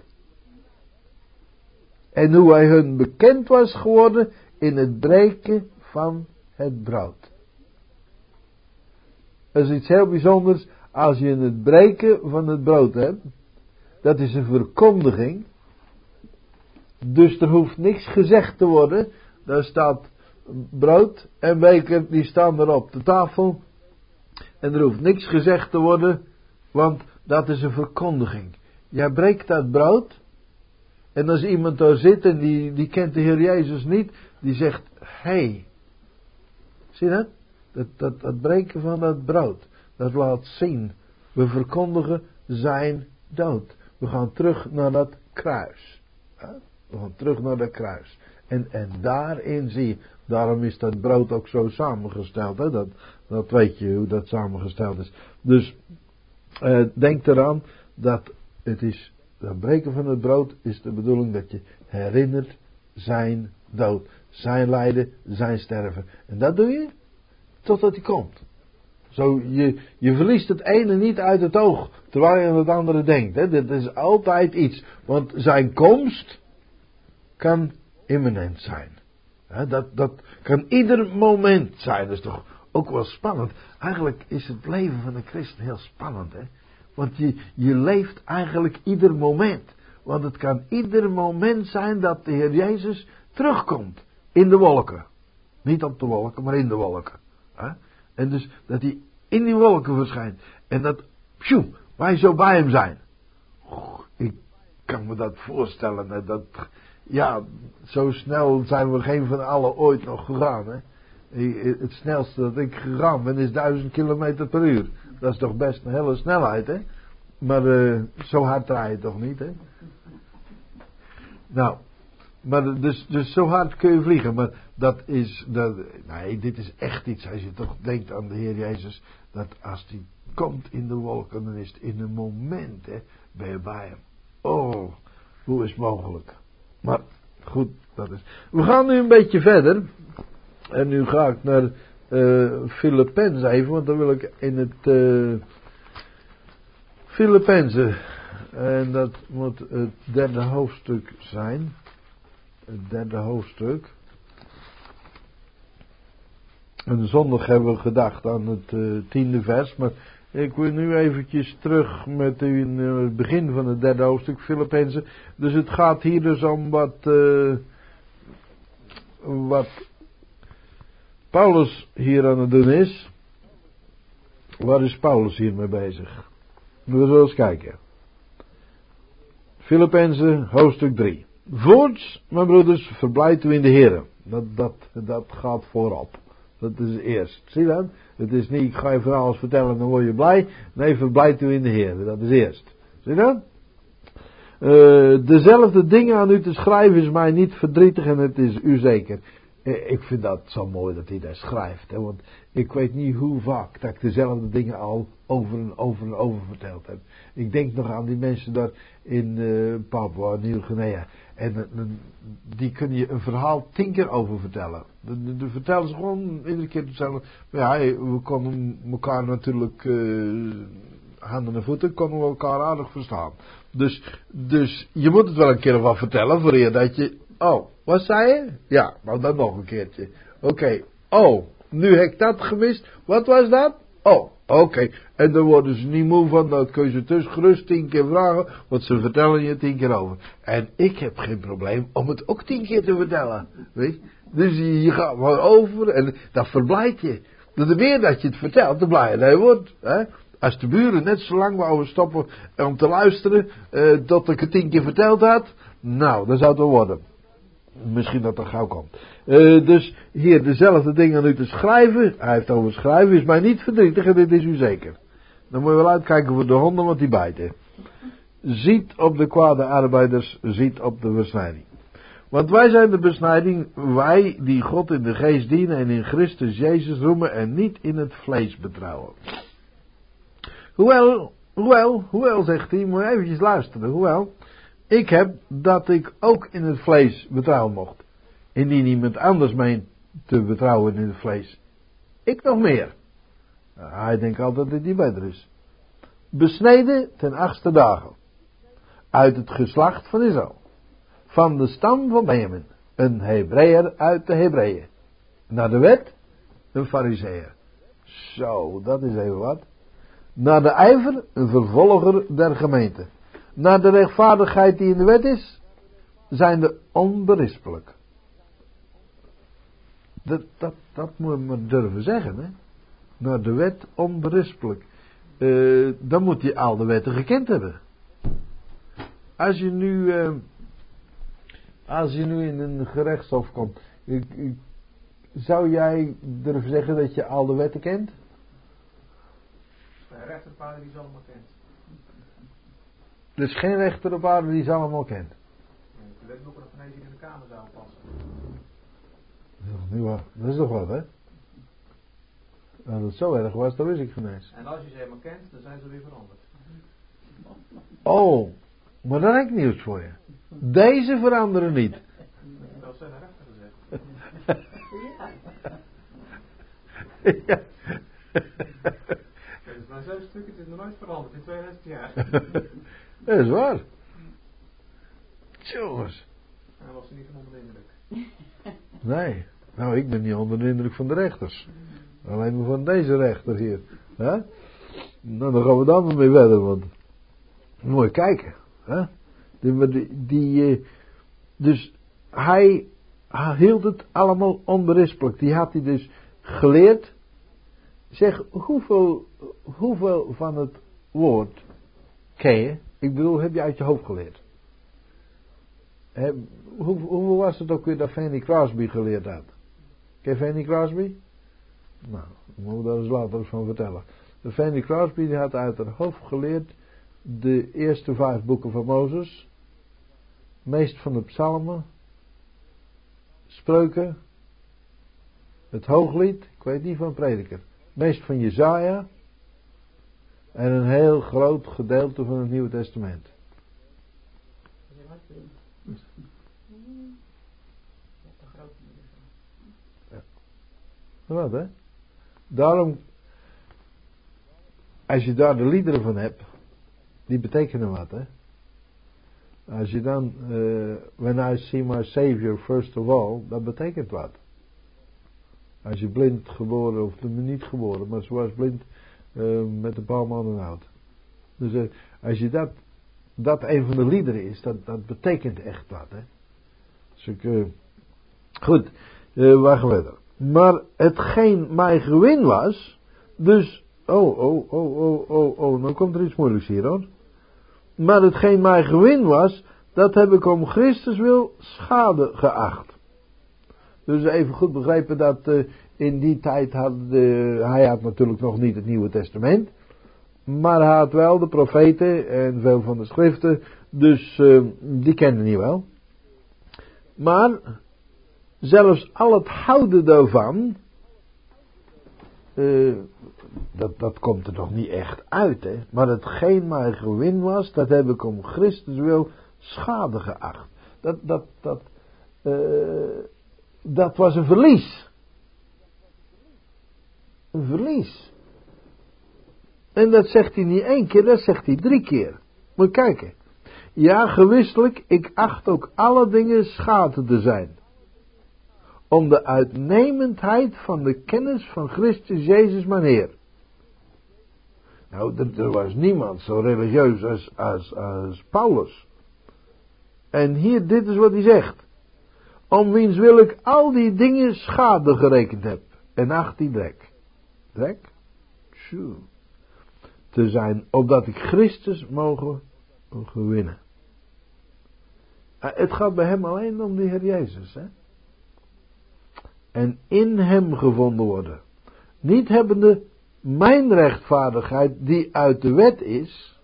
A: En hoe hij hun bekend was geworden in het breken van het brood. Dat is iets heel bijzonders als je het breken van het brood hebt. Dat is een verkondiging. Dus er hoeft niks gezegd te worden. Daar staat brood en beker, die staan er op de tafel. En er hoeft niks gezegd te worden, want dat is een verkondiging. Jij breekt dat brood. En als iemand daar zit en die, die kent de Heer Jezus niet, die zegt, hé, hey, zie je dat? Dat, dat? Dat breken van dat brood, dat laat zien, we verkondigen zijn dood. We gaan terug naar dat kruis. Ja? We gaan terug naar dat kruis. En, en daarin zie je, daarom is dat brood ook zo samengesteld. Hè? Dat, dat weet je hoe dat samengesteld is. Dus eh, denk eraan dat het is, het breken van het brood is de bedoeling dat je herinnert zijn dood. Zijn lijden, zijn sterven. En dat doe je totdat hij komt. Zo, je, je verliest het ene niet uit het oog, terwijl je aan het andere denkt. Hè? Dit is altijd iets. Want zijn komst kan imminent zijn. Hè? Dat, dat kan ieder moment zijn. Dat is toch ook wel spannend. Eigenlijk is het leven van een christen heel spannend. Hè? Want je, je leeft eigenlijk ieder moment. Want het kan ieder moment zijn dat de Heer Jezus terugkomt. In de wolken. Niet op de wolken, maar in de wolken. Hè? En dus dat hij in die wolken verschijnt. En dat, pjoe, wij zo bij hem zijn. Goh, ik kan me dat voorstellen. Hè, dat, ja, zo snel zijn we geen van allen ooit nog gegaan. Hè. Het snelste dat ik gegaan ben is duizend kilometer per uur. Dat is toch best een hele snelheid, hè. Maar uh, zo hard draai je toch niet, hè. Nou, maar dus, dus zo hard kun je vliegen. Maar dat is, dat, nee, dit is echt iets. Als je toch denkt aan de Heer Jezus. Dat als hij komt in de wolken, dan is het in een moment, hè, ben je bij hem. Oh, hoe is het mogelijk? Maar goed, dat is. We gaan nu een beetje verder. En nu ga ik naar uh, Filippenzen even, want dan wil ik in het uh, Filippenzen. En dat moet het derde hoofdstuk zijn. Het derde hoofdstuk. En zondag hebben we gedacht aan het uh, tiende vers. Maar ik wil nu eventjes terug met u in uh, het begin van het derde hoofdstuk, Filippenzen. Dus het gaat hier dus om wat, uh, wat Paulus hier aan het doen is. Waar is Paulus hier mee bezig? We zullen eens kijken. Filippenzen, hoofdstuk drie. Voorts, mijn broeders, verblijft u in de Heer. Dat, dat, dat gaat voorop. Dat is eerst. Zie je dat? Het is niet, ik ga je van alles vertellen en dan word je blij. Nee, verblijft u in de Heer. Dat is eerst. Zie je dat? Uh, dezelfde dingen aan u te schrijven is mij niet verdrietig en het is u zeker. Uh, ik vind dat zo mooi dat hij dat schrijft. Hè, want ik weet niet hoe vaak dat ik dezelfde dingen al over en over en over verteld heb. Ik denk nog aan die mensen daar in uh, Papua Nieuw-Guinea. En uh, die kunnen je een verhaal tien keer over vertellen. De, de vertellen ze gewoon iedere keer hetzelfde. Maar ja, we konden elkaar natuurlijk uh, handen en voeten, konden we elkaar aardig verstaan. Dus, dus je moet het wel een keer wat vertellen voor je dat je... Oh, wat zei je? Ja, nou dan nog een keertje. Oké, okay. Oh, nu heb ik dat gemist. Wat was dat? Oh, Oké, okay. En dan worden ze niet moe van, dat kun je ze dus gerust tien keer vragen, want ze vertellen je tien keer over. En ik heb geen probleem om het ook tien keer te vertellen, weet je. Dus je, je gaat maar over en dat verblijdt je. De meer dat je het vertelt, de blijer je wordt, hè. Als de buren net zo lang wouden stoppen om te luisteren, uh, tot ik het tien keer verteld had, nou, dan zou het wel worden. Misschien dat dat gauw komt. Uh, dus hier dezelfde dingen nu te schrijven. Hij heeft over schrijven, is mij niet verdrietig en dit is u zeker. Dan moet je wel uitkijken voor de honden, want die bijten. Ziet op de kwade arbeiders, ziet op de besnijding. Want wij zijn de besnijding, wij die God in de geest dienen en in Christus Jezus roemen en niet in het vlees betrouwen. Hoewel, hoewel, hoewel zegt hij, moet je eventjes luisteren, hoewel... Ik heb dat ik ook in het vlees betrouwen mocht. Indien iemand anders meent te betrouwen in het vlees. Ik nog meer. Nou, hij denkt altijd dat hij beter is. Besneden ten achtste dagen. Uit het geslacht van Israël. Van de stam van Benjamin. Een Hebreeër uit de Hebreeën. Naar de wet. Een Farizeeër. Zo, dat is even wat. Naar de ijver. Een vervolger der gemeente. Naar de rechtvaardigheid die in de wet is, zijn de onberispelijk. Dat, dat, dat moet je maar durven zeggen, hè. Naar de wet onberispelijk. Uh, dan moet je al de wetten gekend hebben. Als je nu, uh, als je nu in een gerechtshof komt, ik, ik, zou jij durven zeggen dat je al de wetten kent?
B: De rechtervader die ze allemaal kent.
A: Er is geen rechter op aarde die ze allemaal kent.
B: Je weet nog dat ineens in de kamer zou passen.
A: Dat is toch niet waar? Dat is toch wat, hè? Nou, dat het zo erg was, dat wist ik geen eens.
B: En als je ze helemaal kent, dan zijn ze weer veranderd.
A: Oh, maar dan heb ik nieuws voor je. Deze veranderen niet.
B: Dat zijn de rechter gezegd.
A: Ja.
B: Het is maar zo'n stuk, het is nog nooit veranderd in tweeduizend jaar.
A: Dat is waar. Jongens.
B: En dan was hij niet van onder de indruk.
A: Nee. Nou, ik ben niet onder de indruk van de rechters. Alleen maar van deze rechter hier. Hè? Nou, dan gaan we daar maar mee verder, want... Mooi kijken. Hè? Die, die, die, dus hij, hij hield het allemaal onberispelijk. Die had hij dus geleerd. Zeg, hoeveel, hoeveel van het woord ken je? Ik bedoel, heb je uit je hoofd geleerd? He, hoe, hoeveel was het ook weer dat Fanny Crosby geleerd had? Ken je Fanny Crosby? Nou, dan moeten we daar eens later eens van vertellen. De Fanny Crosby die had uit haar hoofd geleerd de eerste vijf boeken van Mozes, meest van de psalmen, spreuken, het hooglied, ik weet niet van prediker, meest van Jesaja en een heel groot gedeelte van het Nieuwe Testament. Ja. Wat hè? Daarom, als je daar de liederen van hebt, die betekenen wat hè. Als je dan, uh, when I see my Savior first of all, dat betekent wat. Als je blind geboren, of niet geboren, maar zoals blind uh, met een paar maanden oud. Dus uh, als je dat, dat een van de liederen is, dat, dat betekent echt wat hè. Dus ik, uh, goed, uh, waar gaan we verder. Maar hetgeen mij gewin was, dus, oh, oh, oh, oh, oh, oh, nou komt er iets moeilijks hier hoor. Maar hetgeen mij gewin was, dat heb ik om Christus wil schade geacht. Dus even goed begrepen dat uh, in die tijd had, uh, hij had natuurlijk nog niet het Nieuwe Testament. Maar hij had wel de profeten en veel van de schriften, dus uh, die kende hij wel. Maar zelfs al het houden daarvan, uh, dat, dat komt er nog niet echt uit, hè. Maar hetgeen mij gewin was, dat heb ik om Christus wil schade geacht. Dat, dat, dat, uh, dat was een verlies. Een verlies. En dat zegt hij niet één keer, dat zegt hij drie keer. Moet je kijken. Ja, gewisselijk, ik acht ook alle dingen schade te zijn. Om de uitnemendheid van de kennis van Christus Jezus mijn Heer. Nou, er, er was niemand zo religieus als, als, als Paulus. En hier, dit is wat hij zegt. Om wiens wil ik al die dingen schade gerekend heb. En acht die drek. Drek? Tjoe. Te zijn, opdat ik Christus mogen gewinnen. Het gaat bij hem alleen om de Heer Jezus, hè. En in hem gevonden worden. Niet hebbende mijn rechtvaardigheid die uit de wet is,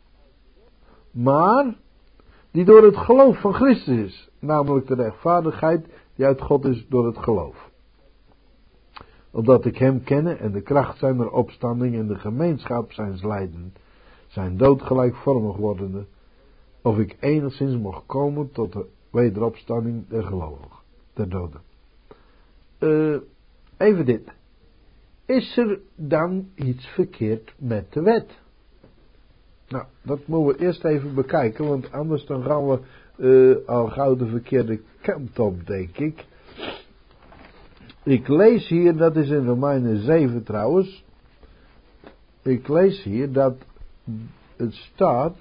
A: maar die door het geloof van Christus is. Namelijk de rechtvaardigheid die uit God is door het geloof. Opdat ik hem kenne en de kracht zijner opstanding en de gemeenschap zijns lijden, zijn dood gelijkvormig wordende, of ik enigszins mocht komen tot de wederopstanding der gelovigen, der doden. Uh, even dit. Is er dan iets verkeerd met de wet? Nou, dat moeten we eerst even bekijken, want anders dan gaan we uh, al gauw de verkeerde kant op, denk ik. Ik lees hier, dat is in Romeinen zeven trouwens. Ik lees hier dat het staat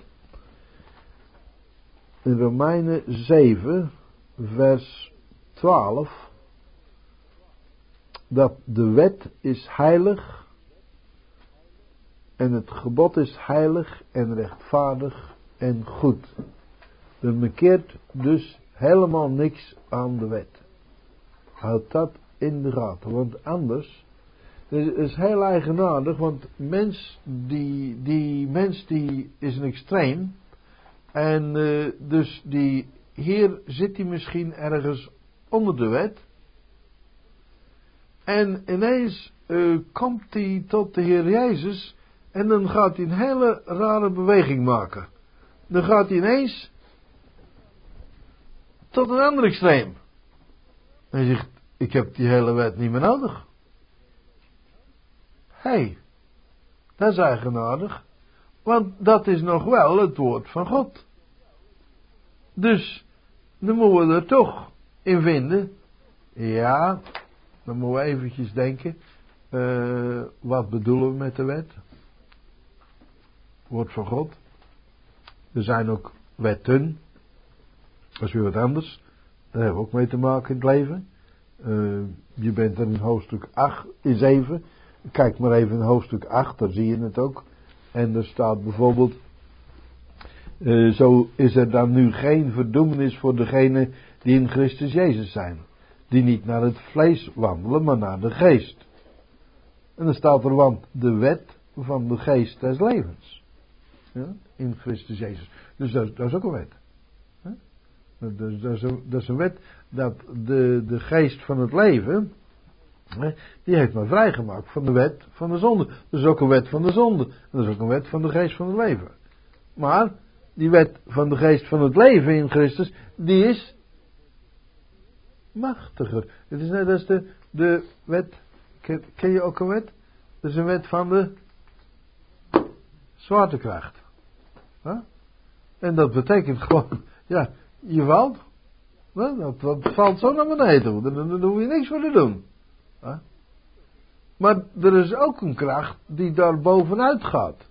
A: in Romeinen zeven, vers twaalf. Dat de wet is heilig en het gebod is heilig en rechtvaardig en goed. Er bekeert dus helemaal niks aan de wet. Houd dat in de gaten, want anders, het is heel eigenaardig, want mens die, die mens die is een extreem en uh, dus die, hier zit hij misschien ergens onder de wet. En ineens uh, komt hij tot de Heer Jezus en dan gaat hij een hele rare beweging maken. Dan gaat hij ineens tot een ander extreem. En hij zegt, ik heb die hele wet niet meer nodig. Hé, hey, dat is eigenaardig. Want dat is nog wel het woord van God. Dus, dan moeten we er toch in vinden. Ja, dan moeten we eventjes denken. Uh, wat bedoelen we met de wet? Woord van God. Er zijn ook wetten. Dat is weer wat anders. Daar hebben we ook mee te maken in het leven. Uh, je bent er in hoofdstuk acht, in zeven. Kijk maar even in hoofdstuk acht, daar zie je het ook. En er staat bijvoorbeeld. Uh, zo is er dan nu geen verdoemenis voor degenen die in Christus Jezus zijn. Die niet naar het vlees wandelen, maar naar de geest. En dan staat er, want de wet van de geest des levens. Ja, in Christus Jezus. Dus dat, dat is ook een wet. Hè? Dat, dat, dat, is een, dat is een wet dat de, de geest van het leven, hè, die heeft maar vrijgemaakt van de wet van de zonde. Dat is ook een wet van de zonde. En dat is ook een wet van de geest van het leven. Maar die wet van de geest van het leven in Christus, die is machtiger. Het is net als de, de wet, ken, ken je ook een wet? Dat is een wet van de zwaartekracht. Huh? En dat betekent gewoon, ja, je valt, huh? dat, dat valt zo naar beneden toe, daar, daar hoef je niks voor te doen. Huh? Maar er is ook een kracht die daar bovenuit gaat.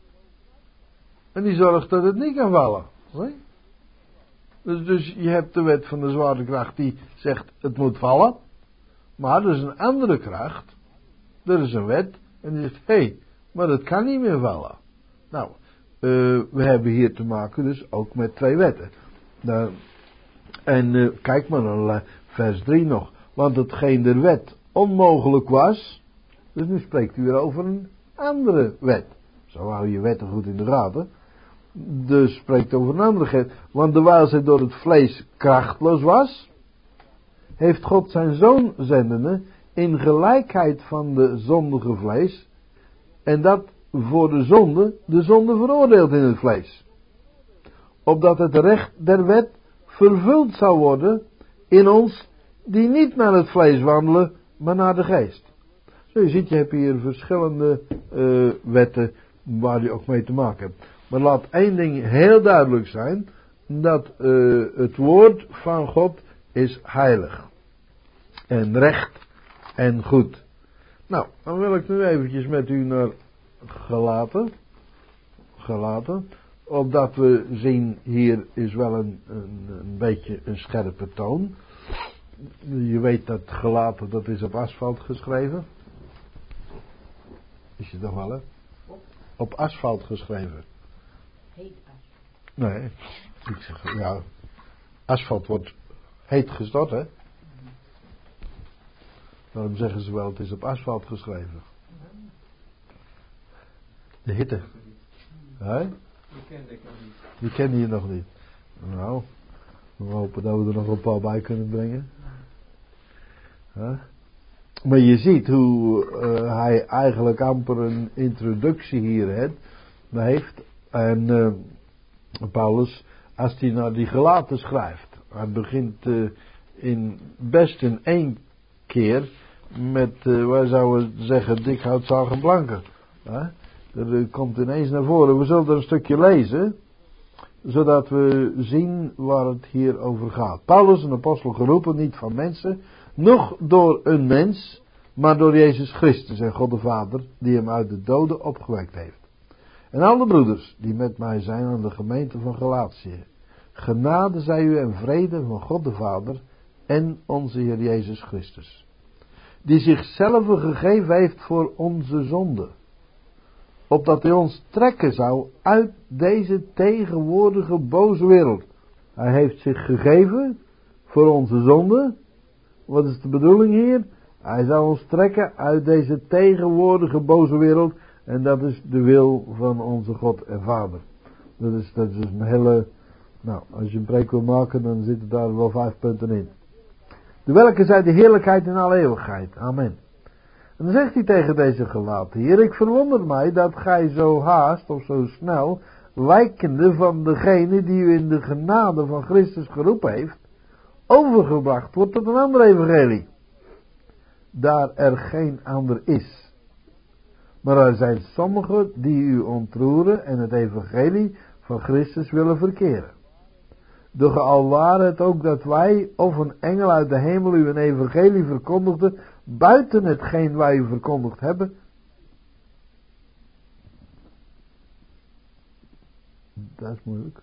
A: En die zorgt dat het niet kan vallen. Huh? Dus, dus je hebt de wet van de zwaartekracht die zegt het moet vallen. Maar er is een andere kracht. Er is een wet. En die zegt, hé, hey, maar dat kan niet meer vallen. Nou, uh, we hebben hier te maken dus ook met twee wetten. Nou, en uh, kijk maar naar vers drie nog. Want hetgeen der wet onmogelijk was. Dus nu spreekt u weer over een andere wet. Zo hou je wetten goed in de gaten. Dus spreekt over een andere wet. Want terwijl zij door het vlees krachtloos was, heeft God zijn zoon zendende in gelijkheid van de zondige vlees, en dat voor de zonde, de zonde veroordeeld in het vlees. Opdat het recht der wet vervuld zou worden in ons die niet naar het vlees wandelen, maar naar de geest. Zo je ziet, je hebt hier verschillende uh, wetten waar je ook mee te maken hebt. Maar laat één ding heel duidelijk zijn, dat uh, het woord van God is heilig. En recht en goed. Nou, dan wil ik nu eventjes met u naar gelaten. Gelaten. Opdat we zien, hier is wel een, een, een beetje een scherpe toon. Je weet dat gelaten, dat is op asfalt geschreven. Is je toch wel, hè? Op asfalt geschreven.
C: Heet asfalt.
A: Nee, ik zeg, ja, asfalt wordt heet gestort, hè? Daarom zeggen ze wel, het is op asfalt geschreven. De hitte. Hè?
B: Die kende ik nog niet.
A: Die kende je nog niet. Nou, we hopen dat we er nog een paar bij kunnen brengen. Huh? Maar je ziet hoe uh, hij eigenlijk amper een introductie hier heeft. heeft. En uh, Paulus, als hij naar die Galaten schrijft, hij begint uh, in, best in één keer met, uh, wij zouden zeggen, dik hout zagen blanken. Huh? Er uh, komt ineens naar voren. We zullen er een stukje lezen, zodat we zien waar het hier over gaat. Paulus, een apostel geroepen, niet van mensen, noch door een mens, maar door Jezus Christus en God de Vader, die hem uit de doden opgewekt heeft. En alle broeders die met mij zijn aan de gemeente van Galatië. Genade zij u en vrede van God de Vader en onze Heer Jezus Christus. Die zichzelf gegeven heeft voor onze zonde. Opdat hij ons trekken zou uit deze tegenwoordige boze wereld. Hij heeft zich gegeven voor onze zonde. Wat is de bedoeling hier? Hij zou ons trekken uit deze tegenwoordige boze wereld. En dat is de wil van onze God en Vader. Dat is, dat is een hele... Nou, als je een preek wil maken, dan zitten daar wel vijf punten in. De welke zij de heerlijkheid in alle eeuwigheid. Amen. En dan zegt hij tegen deze gelaten hier: ik verwonder mij dat gij zo haast of zo snel, wijkende van degene die u in de genade van Christus geroepen heeft, overgebracht wordt tot een ander evangelie. Daar er geen ander is. Maar er zijn sommigen die u ontroeren en het evangelie van Christus willen verkeren. Doch al ware het ook dat wij of een engel uit de hemel u een evangelie verkondigde, buiten hetgeen wij u verkondigd hebben. Dat is moeilijk.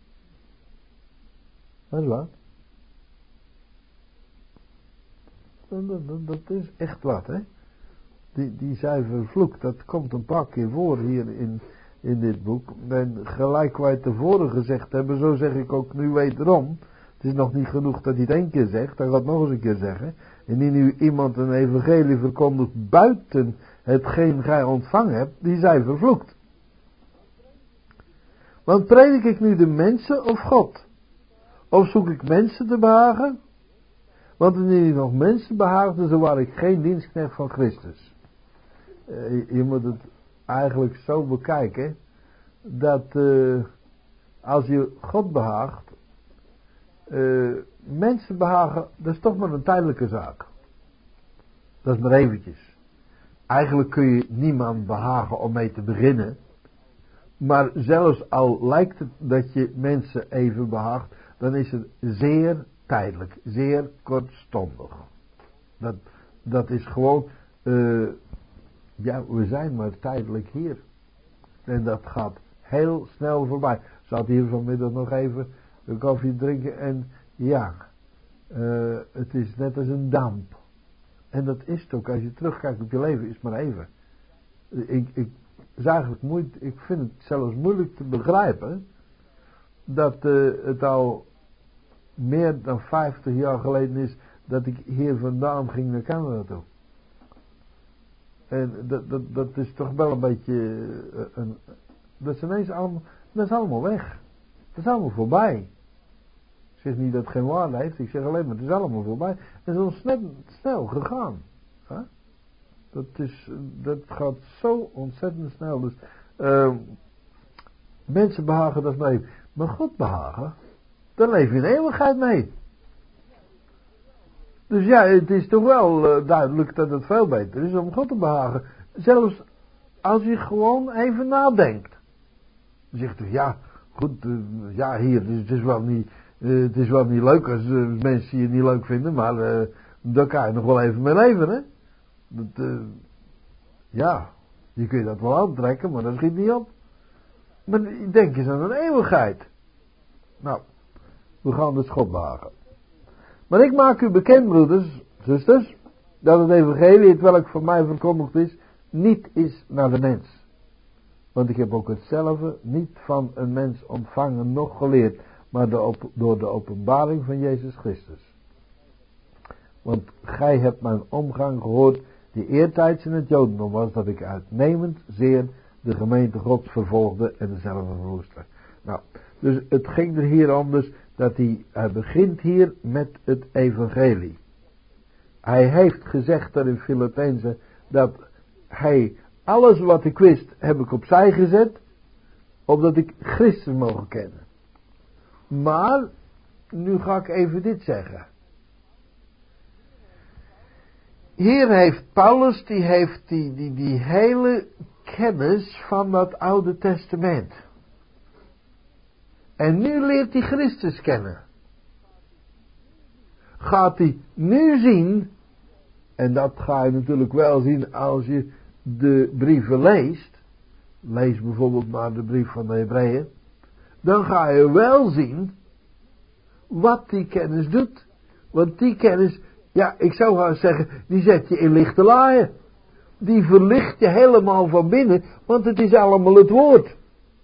A: Dat is wat. Dat, dat, dat is echt wat, hè. Die, die zuiver vloek, dat komt een paar keer voor hier in, in dit boek. En gelijk wij tevoren gezegd hebben, zo zeg ik ook nu wederom. Het is nog niet genoeg dat hij het één keer zegt, hij gaat nog eens een keer zeggen. Indien u iemand een evangelie verkondigt buiten hetgeen gij ontvangen hebt, die zij vervloekt. Want predik ik nu de mensen of God? Of zoek ik mensen te behagen? Want indien ik nog mensen behaagde, zo was ik geen dienstknecht van Christus. Uh, je, je moet het eigenlijk zo bekijken, dat uh, als je God behaagt, uh, mensen behagen, dat is toch maar een tijdelijke zaak. Dat is maar eventjes. Eigenlijk kun je niemand behagen om mee te beginnen, maar zelfs al lijkt het dat je mensen even behaagt, dan is het zeer tijdelijk, zeer kortstondig. Dat, dat is gewoon, uh, ja, we zijn maar tijdelijk hier. En dat gaat heel snel voorbij. Ik zat hier vanmiddag nog even een koffie drinken en ja, uh, het is net als een damp. En dat is het ook, als je terugkijkt op je leven, is het maar even. Ik, ik, is eigenlijk moeite, ik vind het zelfs moeilijk te begrijpen dat uh, het al meer dan vijftig jaar geleden is dat ik hier vandaan ging naar Canada toe. En dat, dat, dat is toch wel een beetje uh, een, dat is ineens allemaal, dat is allemaal weg. Dat is allemaal voorbij. Ik zeg niet dat het geen waarde heeft, ik zeg alleen maar het is allemaal voorbij. En zo snel, snel gegaan. Huh? Dat, is, dat gaat zo ontzettend snel. Dus uh, mensen behagen, dat is maar even. Maar God behagen, daar leef je in eeuwigheid mee. Dus ja, het is toch wel uh, duidelijk dat het veel beter is om God te behagen. Zelfs als je gewoon even nadenkt. Dan zegt hij, ja, goed, uh, ja hier, het is, het is wel niet, uh, het is wel niet leuk als uh, mensen je niet leuk vinden, maar uh, daar kan je nog wel even mee leven, hè. Dat, uh, ja, Je kunt dat wel aantrekken, maar dat schiet niet op. Maar denk eens aan een eeuwigheid. Nou, we gaan de schot wagen. Maar ik maak u bekend, broeders, zusters, dat het evangelie, het welk voor mij verkondigd is, niet is naar de mens. Want ik heb ook hetzelfde niet van een mens ontvangen, noch geleerd, maar de op, door de openbaring van Jezus Christus. Want gij hebt mijn omgang gehoord, die eertijds in het Jodendom was, dat ik uitnemend zeer de gemeente Gods vervolgde en dezelfde verwoestte. Nou, dus het ging er hier om dus dat hij, hij begint hier met het evangelie. Hij heeft gezegd daar in Filippenzen dat hij, alles wat ik wist, heb ik opzij gezet, opdat ik Christus mogen kennen. Maar, nu ga ik even dit zeggen. Hier heeft Paulus, die heeft die, die, die hele kennis van dat Oude Testament. En nu leert hij Christus kennen. Gaat hij nu zien, en dat ga je natuurlijk wel zien als je de brieven leest. Lees bijvoorbeeld maar de brief van de Hebreeën. Dan ga je wel zien wat die kennis doet. Want die kennis, ja, ik zou gaan zeggen, die zet je in lichte laaien. Die verlicht je helemaal van binnen, want het is allemaal het woord.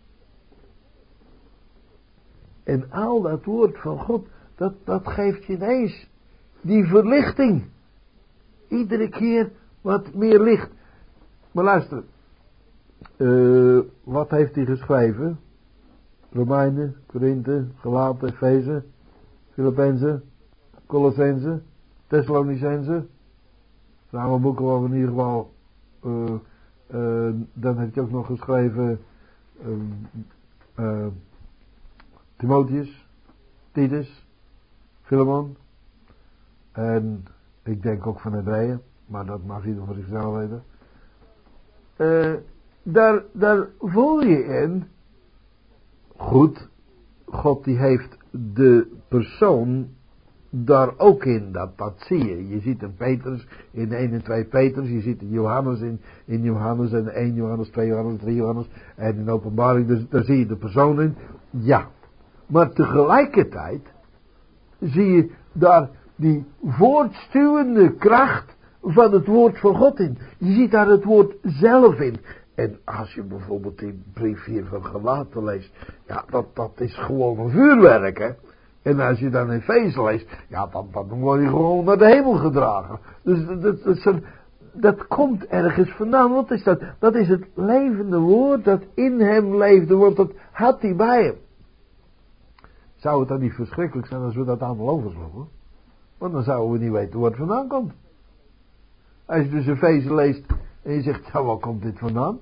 A: En al dat woord van God, dat, dat geeft je ineens die verlichting. Iedere keer wat meer licht. Maar luister, uh, wat heeft hij geschreven? Romeinen, Korinthe, Galaten, Efeze, Filippenzen, Colossenzen, Thessalonicenzen. Samen boeken waar we in ieder geval, uh, uh, dan heeft hij ook nog geschreven uh, uh, Timotheus, Titus, Filemon. En ik denk ook van Hebreeën, maar dat mag iedereen voor zichzelf weten. Uh, daar, daar voel je in, goed, God die heeft de persoon daar ook in, dat, dat zie je. Je ziet in Petrus, in één en twee Petrus, je ziet in Johannes, in, in Johannes en één Johannes, twee Johannes, drie Johannes, en in Openbaring, dus daar zie je de persoon in, ja. Maar tegelijkertijd zie je daar die voortstuwende kracht van het woord van God in. Je ziet daar het woord zelf in. En als je bijvoorbeeld die brief hier van Galaten leest, ja, dat, dat is gewoon een vuurwerk, hè. En als je dan Efeze leest, ja, dan, dan word je gewoon naar de hemel gedragen. Dus dat, dat, is een, dat komt ergens vandaan. Wat is dat? Dat is het levende woord dat in hem leefde, want dat had hij bij hem. Zou het dan niet verschrikkelijk zijn als we dat allemaal oversloegen? Want dan zouden we niet weten waar het vandaan komt. Als je dus Efeze leest en je zegt, ja, waar komt dit vandaan?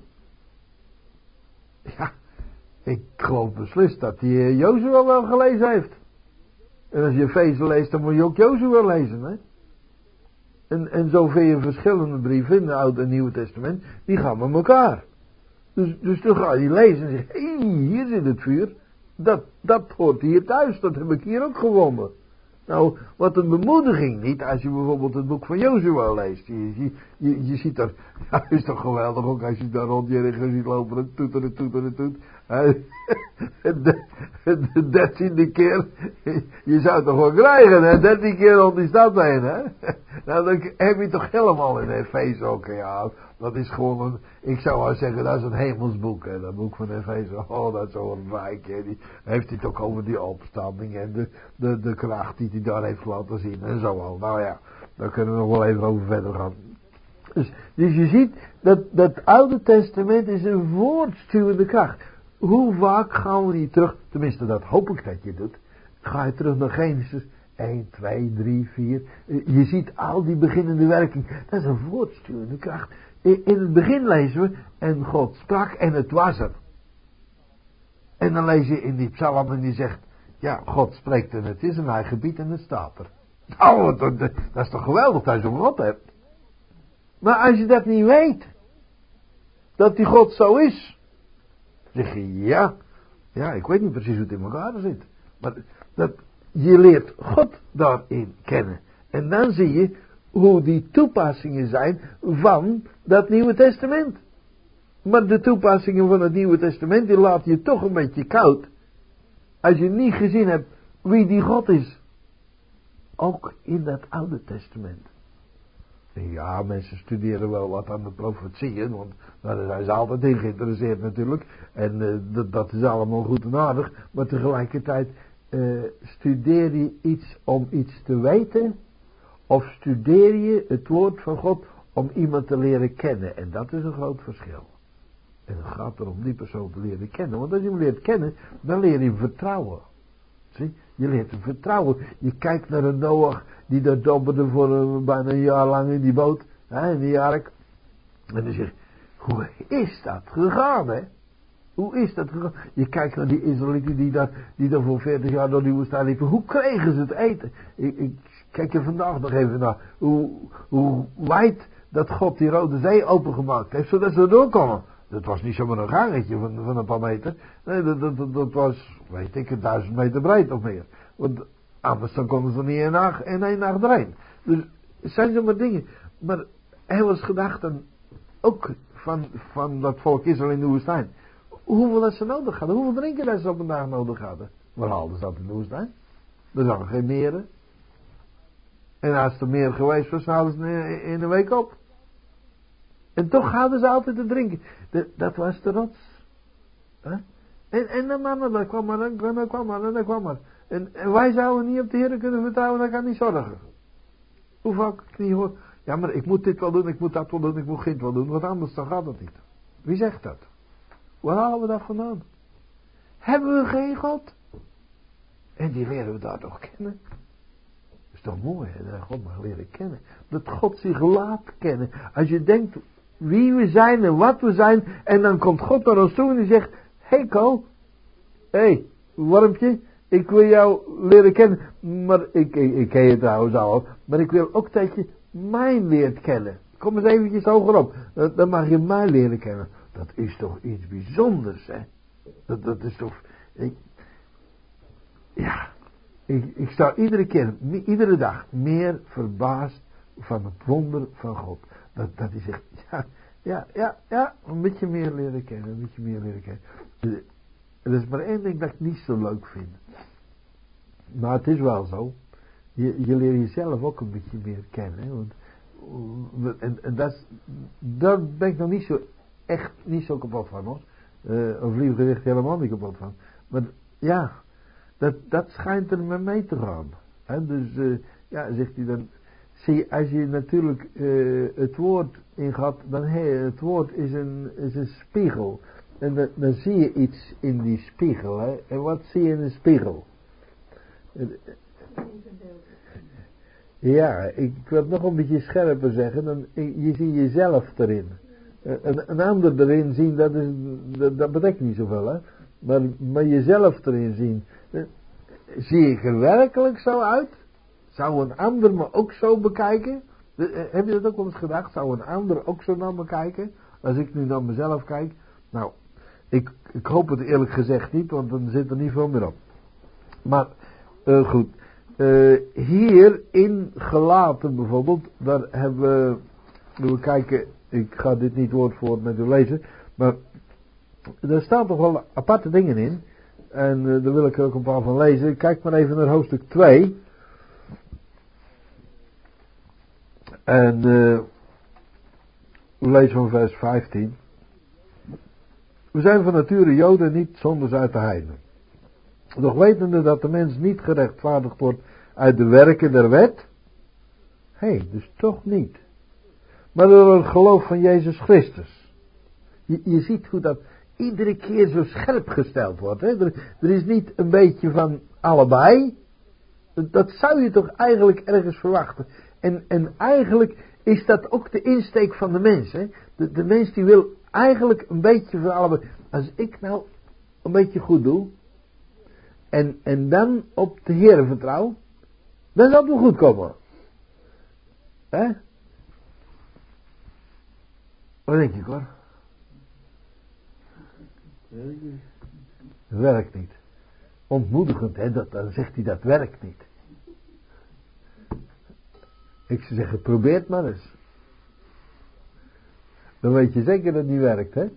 A: Ja, ik geloof beslist dat hij Jozua wel gelezen heeft. En als je Efeze leest, dan moet je ook Jozua lezen, hè? En, en zo vind je verschillende brieven in het Oude en Nieuwe Testament, die gaan met elkaar. Dus, dus dan ga je lezen en zeg, hé, hey, hier zit het vuur. Dat, dat hoort hier thuis, dat heb ik hier ook gewonnen. Nou, wat een bemoediging niet, als je bijvoorbeeld het boek van Jozua leest. Je, je, je, je ziet er, ja, is toch geweldig ook als je daar rond Jericho ziet lopen en toet en toet en toet. De, de dertiende keer, je zou het toch wel krijgen, hè, dertien keer rond die stad heen, hè. Nou, dan heb je toch helemaal in Efeze ook, ja. Dat is gewoon een, ik zou wel zeggen, dat is een hemelsboek, hè, dat boek van Efeze. Oh, dat is zo'n rijk, hè. Die heeft hij toch over die opstanding en de, de, de kracht die hij daar heeft laten zien en zo al. Nou ja, daar kunnen we nog wel even over verder gaan. Dus, dus je ziet, dat, dat Oude Testament is een voortstuwende kracht. Hoe vaak gaan we niet terug, tenminste dat hoop ik dat je doet, ga je terug naar Genesis één, twee, drie, vier. Je ziet al die beginnende werking, dat is een voortstuwende kracht. In het begin lezen we, en God sprak en het was er. En dan lees je in die psalm en die zegt, ja, God spreekt en het is en hij gebiedt en het staat er. Nou, dat, dat is toch geweldig dat je zo'n God hebt. Maar als je dat niet weet, dat die God zo is, zeg je, ja, ja, ik weet niet precies hoe het in elkaar zit. Maar dat, je leert God daarin kennen. En dan zie je hoe die toepassingen zijn van dat Nieuwe Testament. Maar de toepassingen van het Nieuwe Testament, die laten je toch een beetje koud. Als je niet gezien hebt wie die God is. Ook in dat Oude Testament. Ja, mensen studeren wel wat aan de profetieën, want daar zijn ze altijd in geïnteresseerd natuurlijk. En uh, dat, dat is allemaal goed en aardig. Maar tegelijkertijd, uh, studeer je iets om iets te weten? Of studeer je het woord van God om iemand te leren kennen? En dat is een groot verschil. En het gaat erom die persoon te leren kennen. Want als je hem leert kennen, dan leer je hem vertrouwen. Zie? Je leert hem vertrouwen. Je kijkt naar een Noach die daar dobberde voor een, bijna een jaar lang in die boot. Hè, in die ark. En dan zeg je, hoe is dat gegaan, hè? Hoe is dat gegaan? Je kijkt naar die Israëlieten die daar, die daar voor veertig jaar door die woestijn liepen. Hoe kregen ze het eten? Ik, ik kijk er vandaag nog even naar. Hoe, hoe wijd dat God die Rode Zee opengemaakt heeft, zodat ze er door konden. Dat was niet zomaar een gangetje van, van een paar meter. Nee, dat, dat, dat was, weet ik, een duizend meter breed of meer. Want anders dan konden ze niet in, nacht, in één nacht erheen. Dus het zijn zomaar dingen. Maar hij was gedacht aan, ook van, van dat volk Israël in de woestijn. Hoeveel dat ze nodig hadden. Hoeveel drinken dat ze op een dag nodig hadden. Waar haalden ze dat in de woestijn? Er waren geen meren. En als er meer geweest was, haalden ze in een week op. En toch hadden ze altijd te drinken. De, dat was de rots. Huh? En, en dan mannen, dat kwam maar, dat kwam maar, dat kwam maar. En, en wij zouden niet op de Heer kunnen vertrouwen, dat kan niet zorgen. Hoe vaak ik niet hoor. Ja, maar ik moet dit wel doen, ik moet dat wel doen, ik moet dit wel doen, want anders dan gaat het niet. Wie zegt dat? Waar halen we dat vandaan? Hebben we geen God? En die leren we daar toch kennen. Dat is toch mooi, hè? Dat God mag leren kennen. Dat God zich laat kennen. Als je denkt wie we zijn en wat we zijn, en dan komt God naar ons toe en die zegt, hé hey Ko, hé, hey, warmpje, ik wil jou leren kennen, maar ik, ik, ik ken je trouwens al, maar ik wil ook dat je mij leert kennen. Kom eens eventjes hoger op, dan mag je mij leren kennen. Dat is toch iets bijzonders, hè? Dat, dat is toch, ik, ja, ik, ik sta iedere keer, iedere dag meer verbaasd van het wonder van God. Dat, dat hij zegt, ja, ja, ja, ja, een beetje meer leren kennen, een beetje meer leren kennen. Er is maar één ding dat ik niet zo leuk vind. Maar het is wel zo. Je, je leert jezelf ook een beetje meer kennen. Hè? Want, en en dat is, daar ben ik nog niet zo, echt niet zo kapot van, hoor. Uh, of liever gezegd helemaal niet kapot van. Maar ja, dat, dat schijnt er met mee te gaan. Hè? Dus, uh, ja, zegt hij dan. Zie, als je natuurlijk uh, het woord ingaat, dan hey, het woord is een, is een spiegel. En dan, dan zie je iets in die spiegel. Hè? En wat zie je in een spiegel? Ja, ik wil het nog een beetje scherper zeggen. Dan, je ziet jezelf erin. Een, een ander erin zien, dat, is, dat, dat betekent niet zoveel. Hè? Maar, maar jezelf erin zien. Zie je er werkelijk zo uit? Zou een ander me ook zo bekijken? Heb je dat ook wel eens gedacht? Zou een ander ook zo naar me kijken? Als ik nu naar mezelf kijk. Nou, ik, ik hoop het eerlijk gezegd niet, want dan zit er niet veel meer op. Maar, uh, goed. Uh, hier in Galaten bijvoorbeeld, daar hebben we, we kijken, ik ga dit niet woord voor woord met u lezen, maar er staan toch wel aparte dingen in. En uh, daar wil ik er ook een paar van lezen. Kijk maar even naar hoofdstuk twee. En uh, we lezen van vers vijftien. We zijn van nature Joden, niet zonders uit de heidenen. Doch wetende dat de mens niet gerechtvaardigd wordt uit de werken der wet. Hé, hey, dus toch niet. Maar door het geloof van Jezus Christus. Je, je ziet hoe dat iedere keer zo scherp gesteld wordt. Hè? Er, er is niet een beetje van allebei. Dat zou je toch eigenlijk ergens verwachten. En, en eigenlijk is dat ook de insteek van de mens. Hè? De, de mens die wil eigenlijk een beetje van allebei. Als ik nou een beetje goed doe. En, en dan op de Heer vertrouw. Dan zal het wel goed komen. Hè? Wat denk ik hoor? Het werkt niet. Ontmoedigend, hè? Dat, dan zegt hij dat werkt niet. Ik zou zeggen, probeer het maar eens. Dan weet je zeker dat het niet werkt, hè?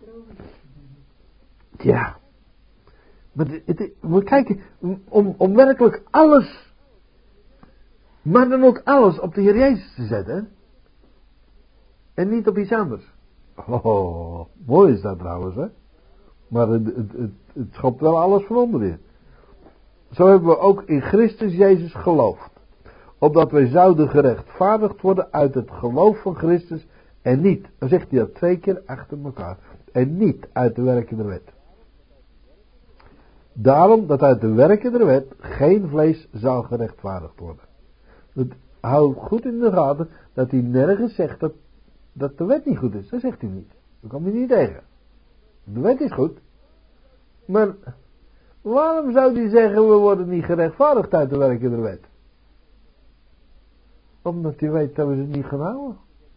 A: Ja. Maar het, het, we kijken, om, om werkelijk alles, maar dan ook alles op de Heer Jezus te zetten. En niet op iets anders. Oh, mooi is dat trouwens, hè? Maar het, het, het, het schopt wel alles van onderin. Zo hebben we ook in Christus Jezus geloofd. Opdat wij zouden gerechtvaardigd worden uit het geloof van Christus. En niet, dan zegt hij dat twee keer achter elkaar. En niet uit de werken der wet. Daarom dat uit de werken der wet geen vlees zou gerechtvaardigd worden. Het, hou goed in de gaten dat hij nergens zegt dat, dat de wet niet goed is. Dat zegt hij niet. Dat komt hij niet tegen. De wet is goed. Maar waarom zou hij zeggen we worden niet gerechtvaardigd uit de werken der wet? Omdat hij weet dat we ze niet gaan houden.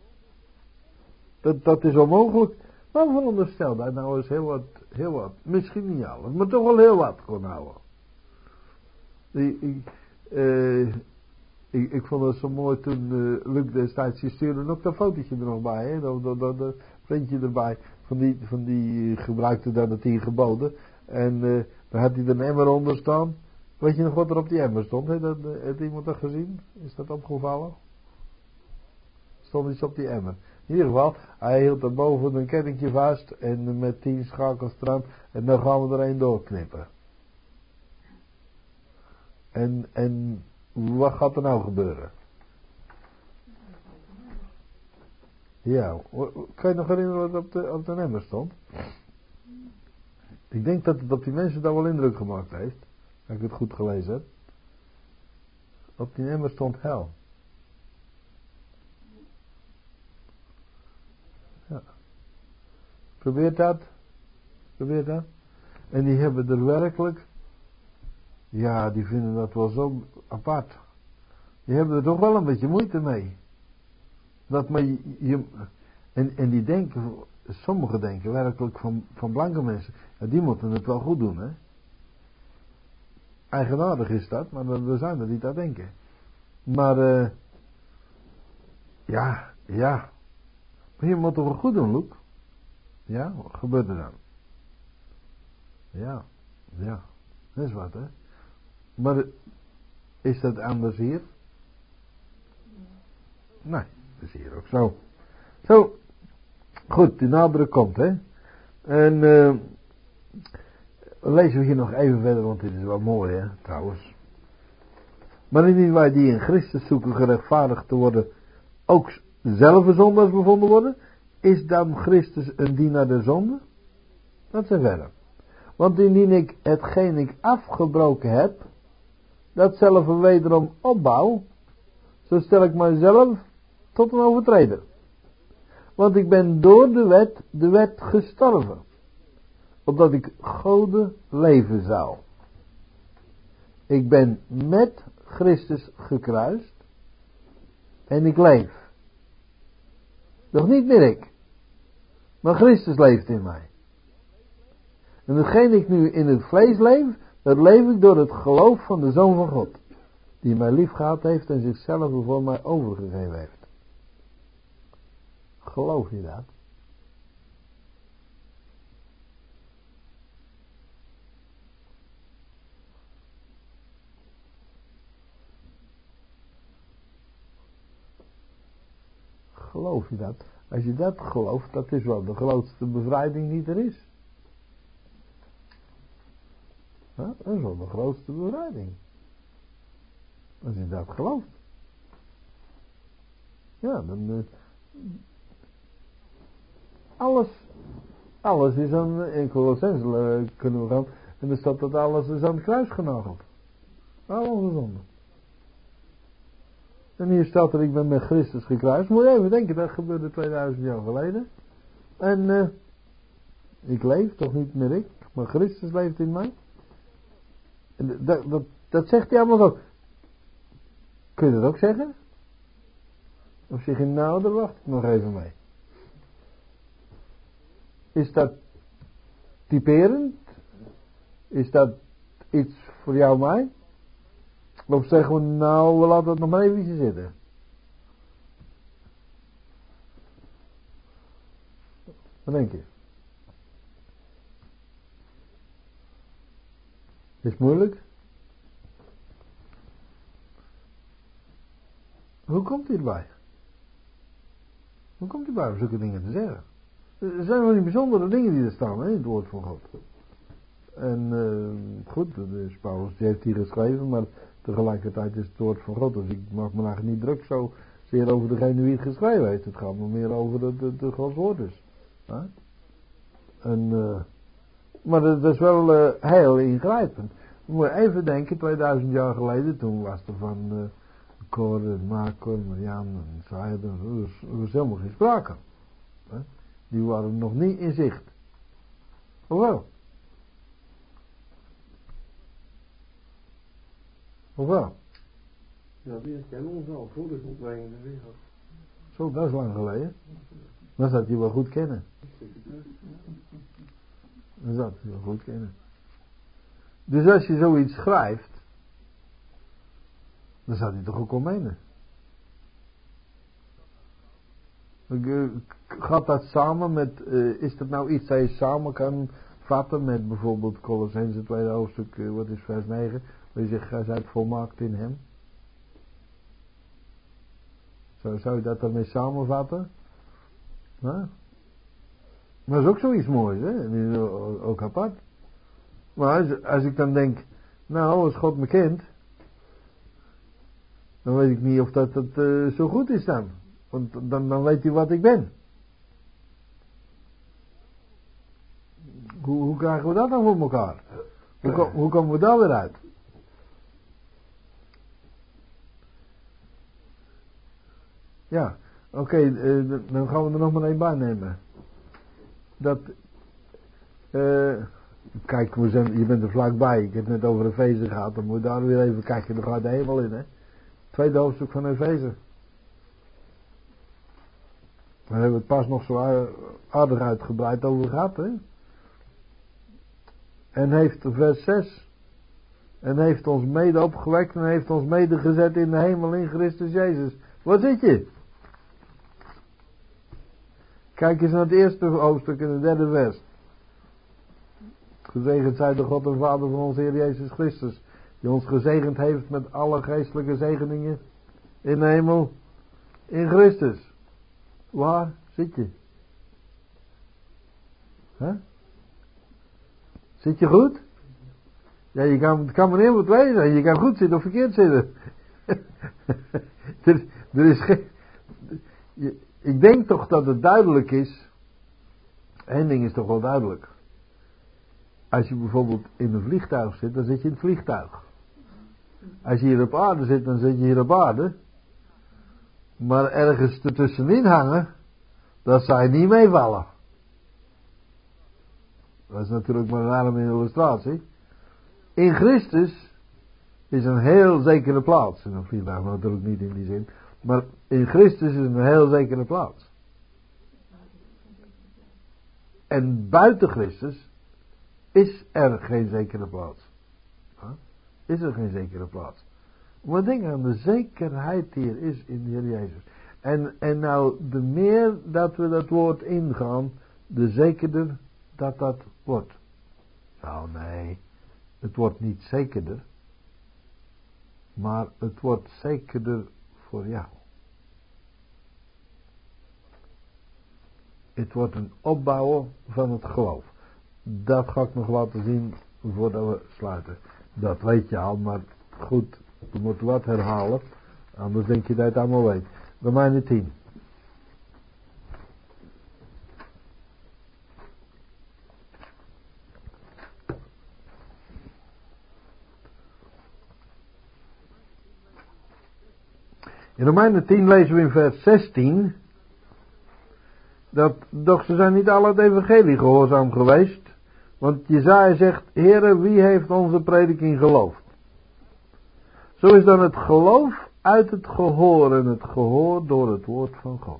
A: Dat, dat is onmogelijk. Maar veronderstel dat nou eens heel wat, heel wat, misschien niet alles, maar toch wel heel wat kon houden. Ik, ik, uh, ik, ik vond het zo mooi toen uh, Luc destijds, je stuurde ook dat fotootje er nog bij, hè, dat, dat, dat, dat printje erbij, van die, van die gebruikte daar de tien geboden. En uh, dan had hij er een emmer onder staan. Weet je nog wat er op die emmer stond? He? Dat, uh, heeft iemand dat gezien? Is dat opgevallen? Stond iets op die emmer. In ieder geval, hij hield er boven een kettingje vast en met tien schakels eraan en dan gaan we er één doorknippen. En, en wat gaat er nou gebeuren? Ja, kan je nog herinneren wat op de, op de emmer stond? Ik denk dat het op die mensen daar wel indruk gemaakt heeft. Als ik het goed gelezen heb. Op die emmer stond hel. Ja. Probeer dat. Probeer dat. En die hebben er werkelijk. Ja, die vinden dat wel zo apart. Die hebben er toch wel een beetje moeite mee. Dat maar je, je en, en die denken, sommigen denken werkelijk van, van blanke mensen. Ja, die moeten het wel goed doen, hè. Eigenaardig is dat, maar er zijn er die dat denken. Maar, uh, ja, ja. Maar je moet toch wel goed doen, Luc? Ja, wat gebeurt er dan? Ja, ja. Dat is wat, hè. Maar, is dat anders hier? Nee, dat is hier ook zo. Zo. Goed, die nadruk komt, hè. En, uh, lezen we hier nog even verder, want dit is wel mooi, hè, trouwens. Maar indien wij die in Christus zoeken gerechtvaardigd te worden, ook zelf zondaars bevonden worden, is dan Christus een dienaar der zonde? Dat is verder. Want indien ik hetgeen ik afgebroken heb, dat zelf wederom opbouw, zo stel ik mijzelf tot een overtreder. Want ik ben door de wet, de wet gestorven, opdat ik Gode leven zou. Ik ben met Christus gekruist en ik leef. Nog niet meer ik, maar Christus leeft in mij. En hetgeen ik nu in het vlees leef, dat leef ik door het geloof van de Zoon van God, die mij lief gehad heeft en zichzelf voor mij overgegeven heeft. Geloof je dat? Geloof je dat? Als je dat gelooft, dat is wel de grootste bevrijding die er is. Ja, dat is wel de grootste bevrijding. Als je dat gelooft. Ja, dan... Uh, alles... Alles is aan... In Colossense uh, kunnen we gaan... En er staat dat alles is aan het kruis genageld. Al onze zonden. En hier staat er, ik ben met Christus gekruist. Moet je even denken, dat gebeurde tweeduizend jaar geleden. En uh, ik leef, toch niet meer ik, maar Christus leeft in mij. En dat, dat, dat zegt hij allemaal zo. Kun je dat ook zeggen? Of zeg je, nou, daar wacht ik nog even mee. Is dat typerend? Is dat iets voor jou en mij? Of zeggen we, nou, we laten het nog maar even zitten. Wat denk je? Is het moeilijk? Hoe komt hij erbij? Hoe komt hij bij om zulke dingen te zeggen? Er zijn wel die bijzondere dingen die er staan hè, in het woord van God. En uh, goed, dus Paulus die heeft hier geschreven, maar tegelijkertijd is het woord van God. Dus ik maak me eigenlijk niet druk zo zeer over degene wie het geschreven heeft. Het gaat me meer over dat het de Gods woord is. Huh? En, uh, maar dat is wel uh, heel ingrijpend. Je moet even denken, tweeduizend jaar geleden, toen was er van uh, Cor en Marco en Marianne en Saïd, er was, er was helemaal geen sprake. Huh? Die waren nog niet in zicht. Of wel? Of wel?
D: Ja, die kennen ons al, voor de opleiding in de wereld.
A: Zo, dat is lang geleden. Dan zou je wel goed kennen. Dan zou je wel goed kennen. Dus als je zoiets schrijft, dan zou hij toch ook al menen. Gaat dat samen met, uh, is dat nou iets dat je samen kan vatten met bijvoorbeeld Colossenzen het tweede hoofdstuk, uh, wat is vers negen, waar je zegt, gij zijt volmaakt in hem. Zou, zou je dat daarmee samenvatten? Nou, maar dat is ook zoiets moois, hè? Die is ook apart. Maar als, als ik dan denk, nou, als God me kent, dan weet ik niet of dat, dat uh, zo goed is dan. Want dan, dan weet hij wat ik ben. Hoe, hoe krijgen we dat dan voor elkaar? Hoe, kom, hoe komen we daar weer uit? Ja, oké, okay, uh, dan gaan we er nog maar één bij nemen. Dat, uh, kijk, we zijn, je bent er vlakbij. Ik heb het net over Efeze gehad, dan moet je daar weer even kijken, dan gaat de hemel in, hè. Tweede hoofdstuk van Efeze. Daar hebben we het pas nog zo aardig uitgebreid over gehad, hè. En heeft vers zes. En heeft ons mede opgewekt en heeft ons mede gezet in de hemel in Christus Jezus. Waar zit je? Kijk eens naar het eerste hoofdstuk in het derde vers. Gezegend zij de God en Vader van onze Heer Jezus Christus. Die ons gezegend heeft met alle geestelijke zegeningen in de hemel in Christus. Waar zit je? Huh? Zit je goed? Ja, je kan, het kan maar één wat wezen. Je kan goed zitten of verkeerd zitten. er, er is geen... Je, ik denk toch dat het duidelijk is. Eén ding is toch wel duidelijk. Als je bijvoorbeeld in een vliegtuig zit, dan zit je in het vliegtuig. Als je hier op aarde zit, dan zit je hier op aarde. Maar ergens ertussenin hangen, dat zou je niet meevallen. Dat is natuurlijk maar een arme illustratie. In Christus is een heel zekere plaats. In een vliegtuig natuurlijk niet in die zin. Maar in Christus is een heel zekere plaats. En buiten Christus is er geen zekere plaats. Is er geen zekere plaats. Maar denk aan de zekerheid die er is in de Heer Jezus. En, en nou, de meer dat we dat woord ingaan, de zekerder dat dat wordt. Nou nee, het wordt niet zekerder. Maar het wordt zekerder voor jou. Het wordt een opbouwen van het geloof. Dat ga ik nog laten zien voordat we sluiten. Dat weet je al, maar goed, we moeten wat herhalen. Anders denk je dat je het allemaal weet. Romeinen tien. In Romeinen tien lezen we in vers zestien. Dat, doch ze zijn niet alle het evangelie gehoorzaam geweest. Want Jesaja zegt, Heere, wie heeft onze prediking geloofd? Zo is dan het geloof uit het gehoor en het gehoor door het woord van God.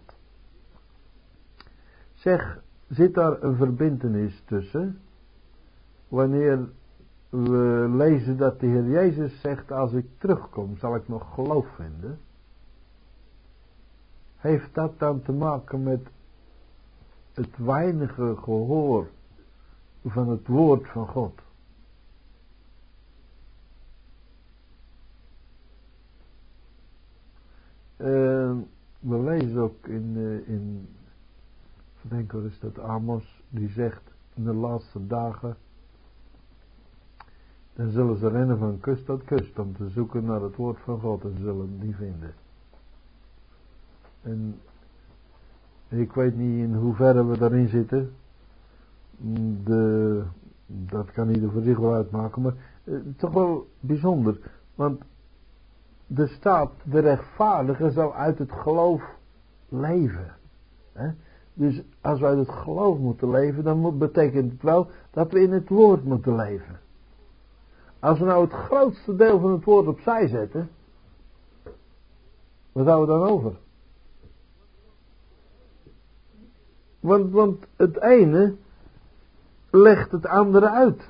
A: Zeg, zit daar een verbintenis tussen? Wanneer we lezen dat de Heer Jezus zegt, als ik terugkom, zal ik nog geloof vinden? Heeft dat dan te maken met het weinige gehoor van het woord van God. Uh, we lezen ook in, uh, in ik denk wel is dat Amos, die zegt in de laatste dagen, dan zullen ze rennen van kust tot kust om te zoeken naar het woord van God en zullen het niet vinden. En ik weet niet in hoeverre we daarin zitten. De, dat kan ieder voor zich wel uitmaken, maar uh, toch wel bijzonder. Want er staat, de rechtvaardige zal uit het geloof leven. Hè? Dus als wij uit het geloof moeten leven, dan moet, betekent het wel dat we in het woord moeten leven. Als we nou het grootste deel van het woord opzij zetten, wat houden we dan over? Want, want het ene legt het andere uit.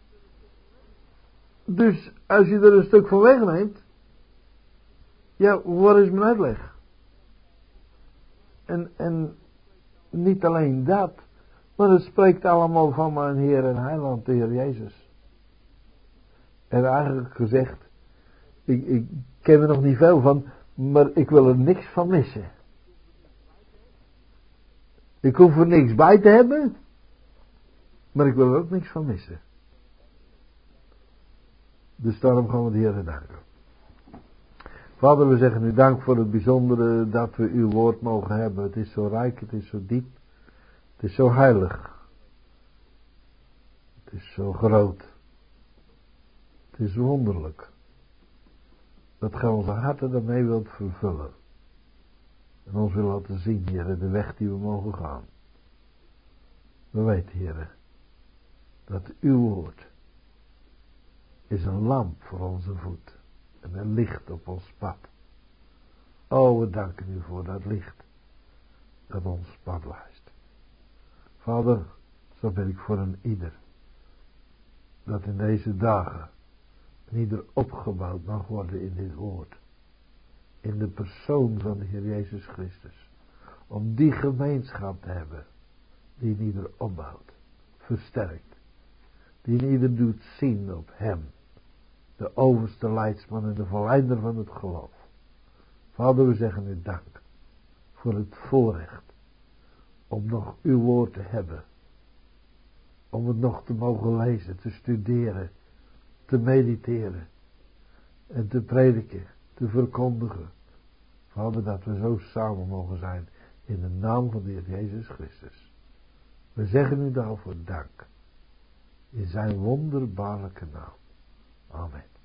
A: Dus als je er een stuk van wegneemt, ja, wat is mijn uitleg? En, en niet alleen dat, maar het spreekt allemaal van mijn Heer en Heiland, de Heer Jezus. En eigenlijk gezegd, ik, ik ken er nog niet veel van, maar ik wil er niks van missen. Ik hoef er niks bij te hebben, maar ik wil er ook niks van missen. Dus daarom gaan we de Heer danken. Vader, we zeggen u dank voor het bijzondere dat we uw woord mogen hebben. Het is zo rijk, het is zo diep, het is zo heilig. Het is zo groot. Het is wonderlijk. Dat gij onze harten daarmee wilt vervullen. En ons wil laten zien, Heer, de weg die we mogen gaan. We weten, Heer, dat uw woord is een lamp voor onze voet. En een licht op ons pad. Oh, we danken u voor dat licht dat ons pad wijst. Vader, zo ben ik voor een ieder. Dat in deze dagen een ieder opgebouwd mag worden in dit woord. In de persoon van de Heer Jezus Christus. Om die gemeenschap te hebben die in ieder opbouwt, versterkt. Die in ieder doet zien op hem. De overste leidsman en de volleinder van het geloof. Vader, we zeggen u dank voor het voorrecht om nog uw woord te hebben. Om het nog te mogen lezen, te studeren, te mediteren en te prediken, te verkondigen. Vader, dat we zo samen mogen zijn in de naam van de Heer Jezus Christus. We zeggen u daarvoor dank. In zijn wonderbaarlijke naam. Amen.